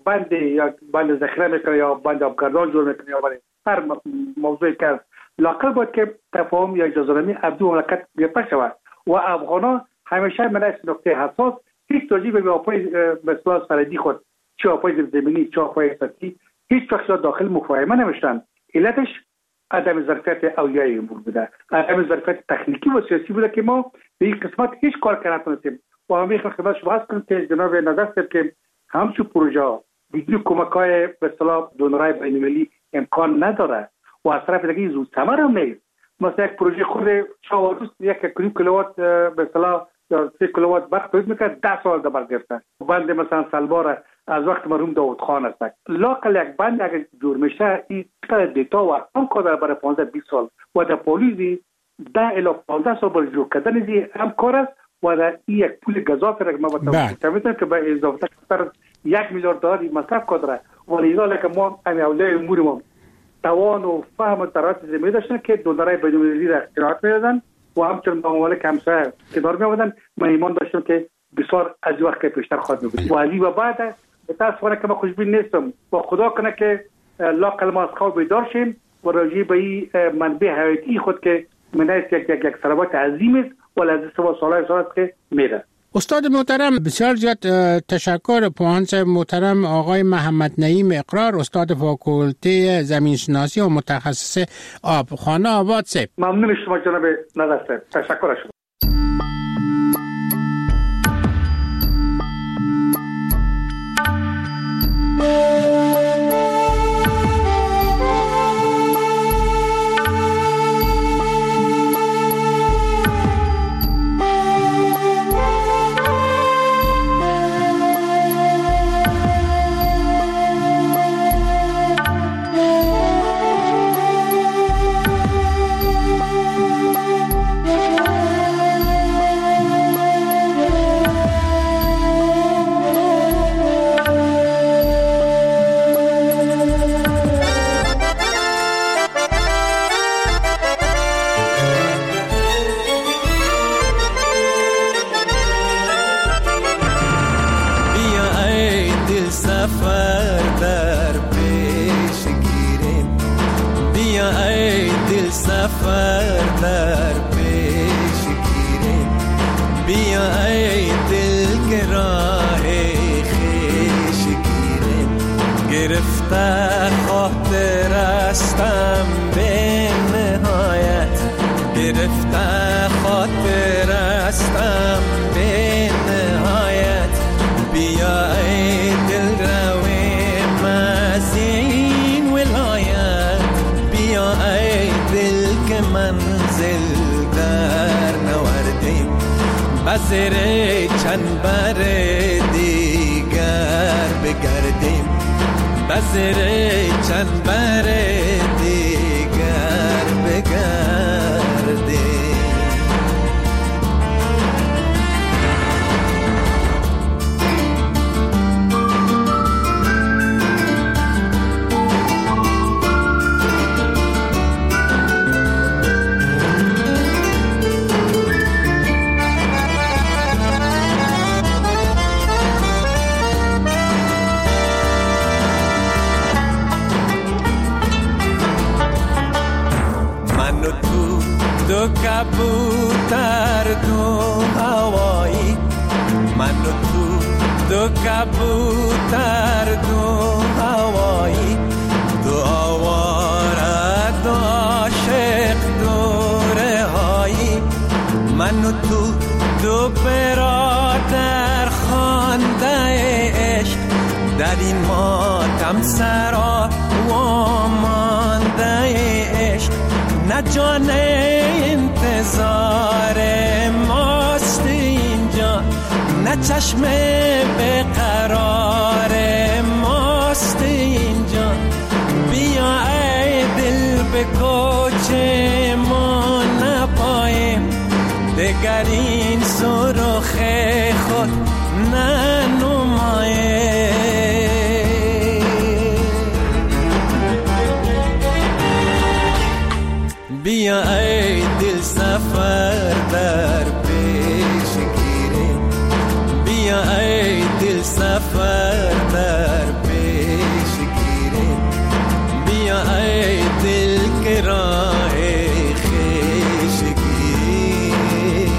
Speaker 9: بند ذخیره میکنه یا بند آبگردان جور میکنه یا هر موضوعی که لاقل باید که تفاهم یا اجازه‌نامه ابدو مملکت گرفته شود. و افغانا همیشه من از نقطه حساس هیچ توجیه به آب‌های مثلا سرحدی خود، چه آب‌های زمینی چه آب‌های سطحی، هیچ وقت داخل مفاهمه نمیشتن. علتش عدم ظرفیت اولیای امور بوده، عدم ظرفیت تکنیکی و سیاسی بوده که ما به این قسمت هیچ کار نتونستیم. و همین خدمت شما هست کنم که جناب نظر صاحب که همچون پروژه بدون کمک‌های به اصطلاح دونرای بین‌المللی امکان نداره و از طرف دیگه زود ثمر هم نیست. مثلا یک پروژه خود شاوروس 1.5 کیلووات به اصطلاح یا 3 کیلووات برق تولید میکنه 10 سال در بر گرفته. بند مثلا سلبار از وقت مرحوم داوود خان است. لاقل یک بند اگر جور میشه این کار دیتا و هم کار برای 15-20 سال و در پالیزی 10 الی 15 سال برای جور کردن این هم کار است و در این یک پول گزافه را ما بتوانیم که به اضافه تر 1 میلیارد دلار مصرف کنه. ولی اینا که ما همین اولیای امور ما توان و فهم و درات زمینی داشتن که دونرای بین‌المللی را اختراعات می‌دادن و همچنین ممالک همسایه کنار می‌آمدن. من ایمان داشتم که بسیار از وقت پیشتر خواهد بود. ولی و بعد متأسفانه که ما خوشبین نیستم و خدا کنه که لاقل ما از خواب بیدار شیم و راجع به این منبع حیاتی خود که منایت یک ثروت عظیم است و لازم سالهای که میره.
Speaker 8: استاد محترم بسیار زیاد تشکر. پوهانس محترم آقای محمد نعیم اقرار، استاد فاکولته زمینشناسی و متخصص آب، خانه آباد سه.
Speaker 9: ممنون شما جناب نظر صاحب، تشکر شما.
Speaker 10: بیا ای دل که راه خیر گرفته خاطر استم به نهایت، گرفته خاطر استم به نهایت. بیا ای دل رویم از این ولایت، بیا ای دل که منزل در نوردیم، بزر چنبر دیگر بگردیم، بزر چنبر دیگر بگردیم. دو کبوتر دو هوایی، من و تو دو کبوتر دو هوایی، دو آواره دو عاشق دو رهایی، من و تو دو برادر خوانده عشق، در این ماتم سرا و مانده عشق. نه جان انتظار ماست اینجا، نه چشم به قرار ماست اینجا. بیا ای دل به کوچه ما نپاییم، دگر این سرخ خود ننماییم. بیا ای دل سفر در پیش گیریم، بیا ای دل سفر در پیش گیریم، بیا ای دل که راه خویش گیریم.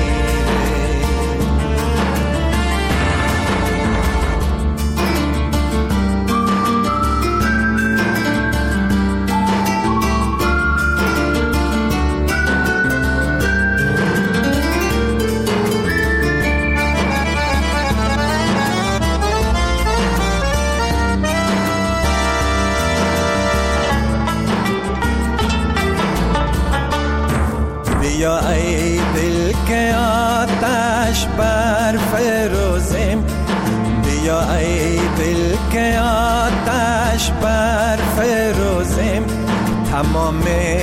Speaker 10: بیا ای دل که آتش بر فروزیم، بیا ای دل که آتش بر فروزیم. تمام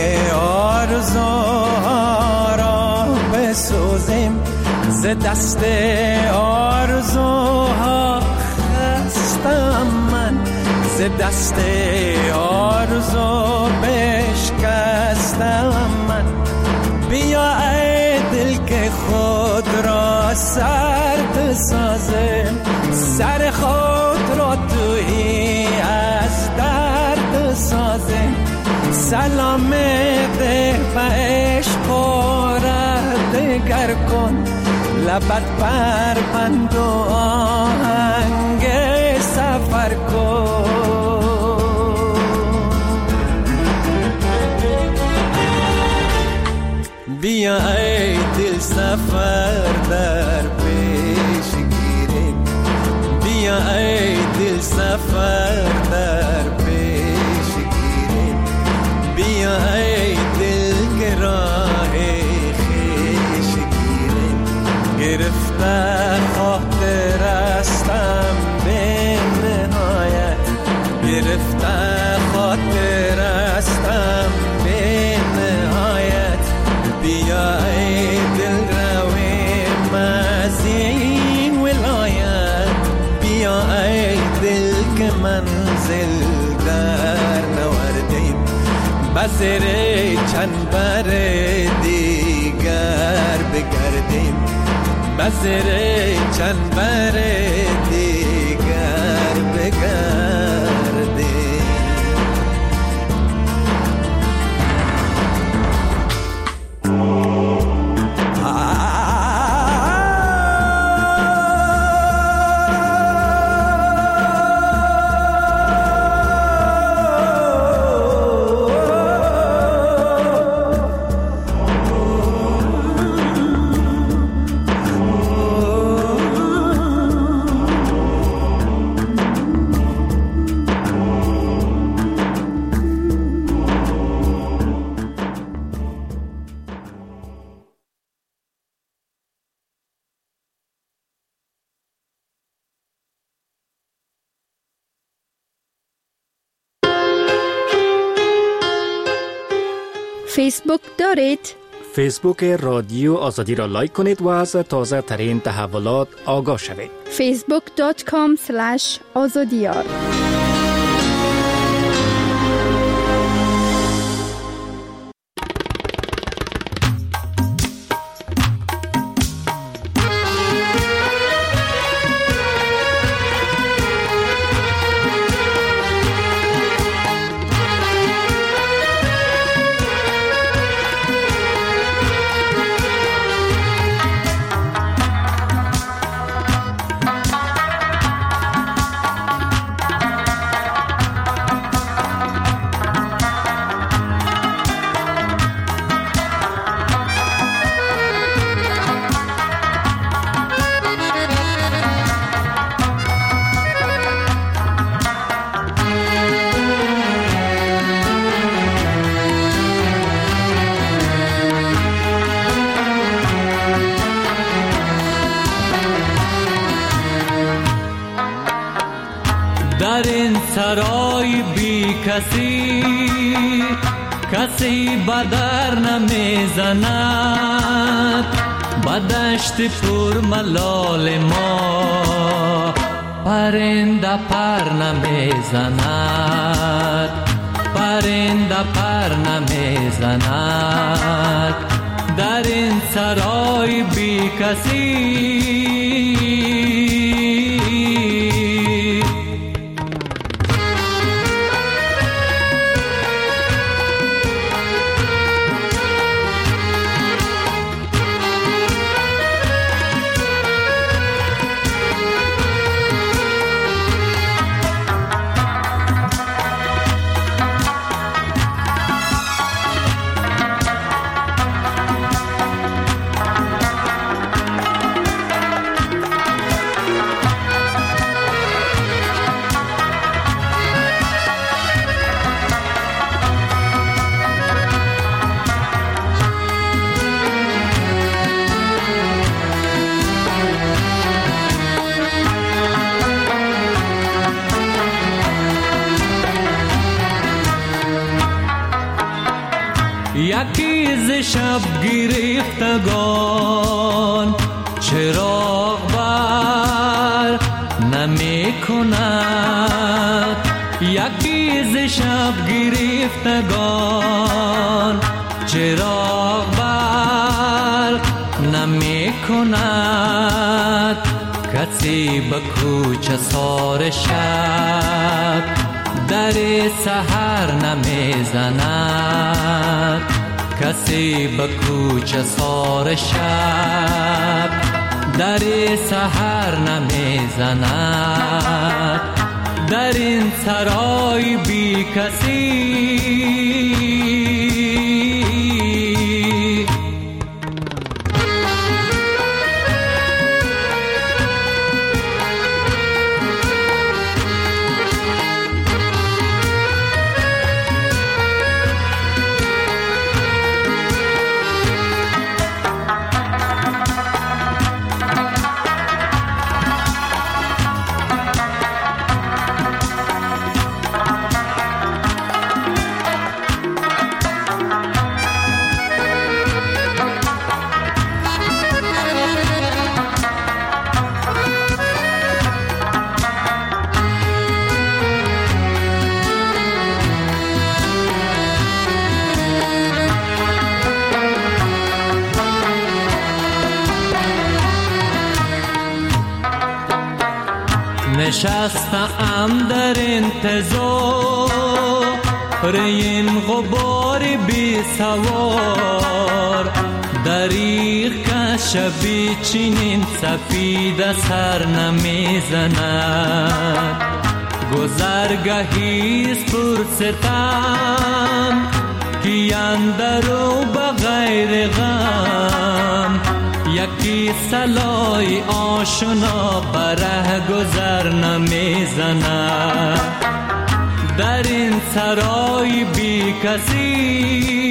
Speaker 10: آرزوها را بسوزیم، ز دست آرزوها خستم من، ز دست آرزو بشکستم من. بیا ای دل که خود را سرد سازم، سر خود را تویی از درد سازم. سلام ده و عشق و دگر کن، لبت بر بند و آهنگ سفر کن. بیا ای دل سفر در پیش گیریم، بیا ای دل سفر در پیش گیریم، بیا ای دل که راه خویش گیریم. گرفته خاطر استم به نهایت، گرفته خاطر استم به نهایت. بیا ای دل رویم از این ولایت، بیا ای دل که منزل در نوردیم، بزر چنبر دیگر بگردیم، بزر چنبر دیگر بگردیم.
Speaker 11: فیسبوک دارید؟
Speaker 12: فیسبوک رادیو آزادی را لایک کنید و از تازه ترین تحولات آگاه شوید.
Speaker 11: facebook.com/azadiyar.
Speaker 10: در این سرای بی کسی بدر نمیزند، بدشت پر ملال ما پرنده پر نمیزند، پرنده پر نمیزند. در این سرای بی کسی یکی ز شب گرفتگان چراغ بر نمی کند، یکی ز شب گرفتگان چراغ بر نمی کند. کسی به کوچه سار شب در سحر نمی زند، کسی به کوچه سار شب در سحر نمی زند. در این سرای بی کسی نشستم در انتظار این غبار بی سوار، دریغ که شبی چنین سفید سر نمی زند. گذرگاهیست پر ستم کی اندرو بغیر غم، یکی سلای آشنا بره گذر نمی زند. در این سرای بی کسی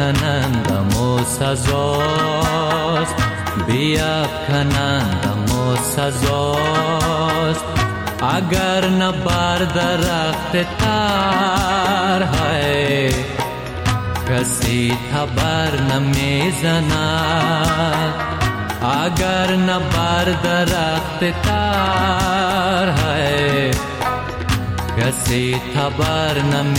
Speaker 10: کنندم و سزاست، بیفکنندم و سزاست. اگر نه بر درخت تر ہے کسی تبر نمیزند، اگر نه بر درخت تر ہے کسی تبر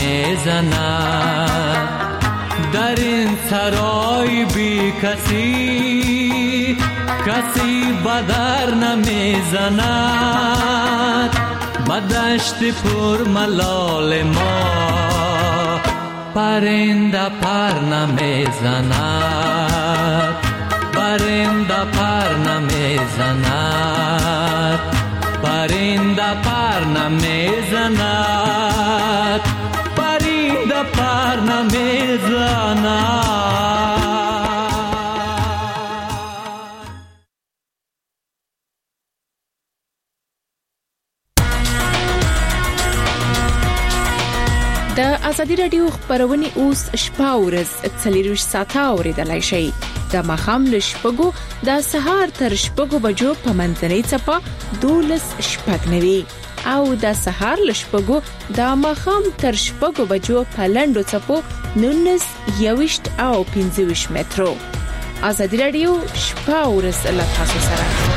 Speaker 10: نمیزند. در این سرای بی کسی کسی بدر نمیزند. بدشت پر ملال ما پرنده پر نمیزند، پرنده پر نمیزند، پرنده پر نمیزند، پرنده پر نمیزند.
Speaker 11: د ازادي رادیو خبرونه اوس شپه ورځ 24 ساعته اوریدلای شئ. د ماښام له شپږو د سهار تر شپږو بجو په منځنۍ څپه 12:09 او د سهار له شپږو د ماښام تر شپږو بجو په لنډو څپو 19:21 او 25 مترو. ازادي رادیو شپه ورځ له تاسو سره.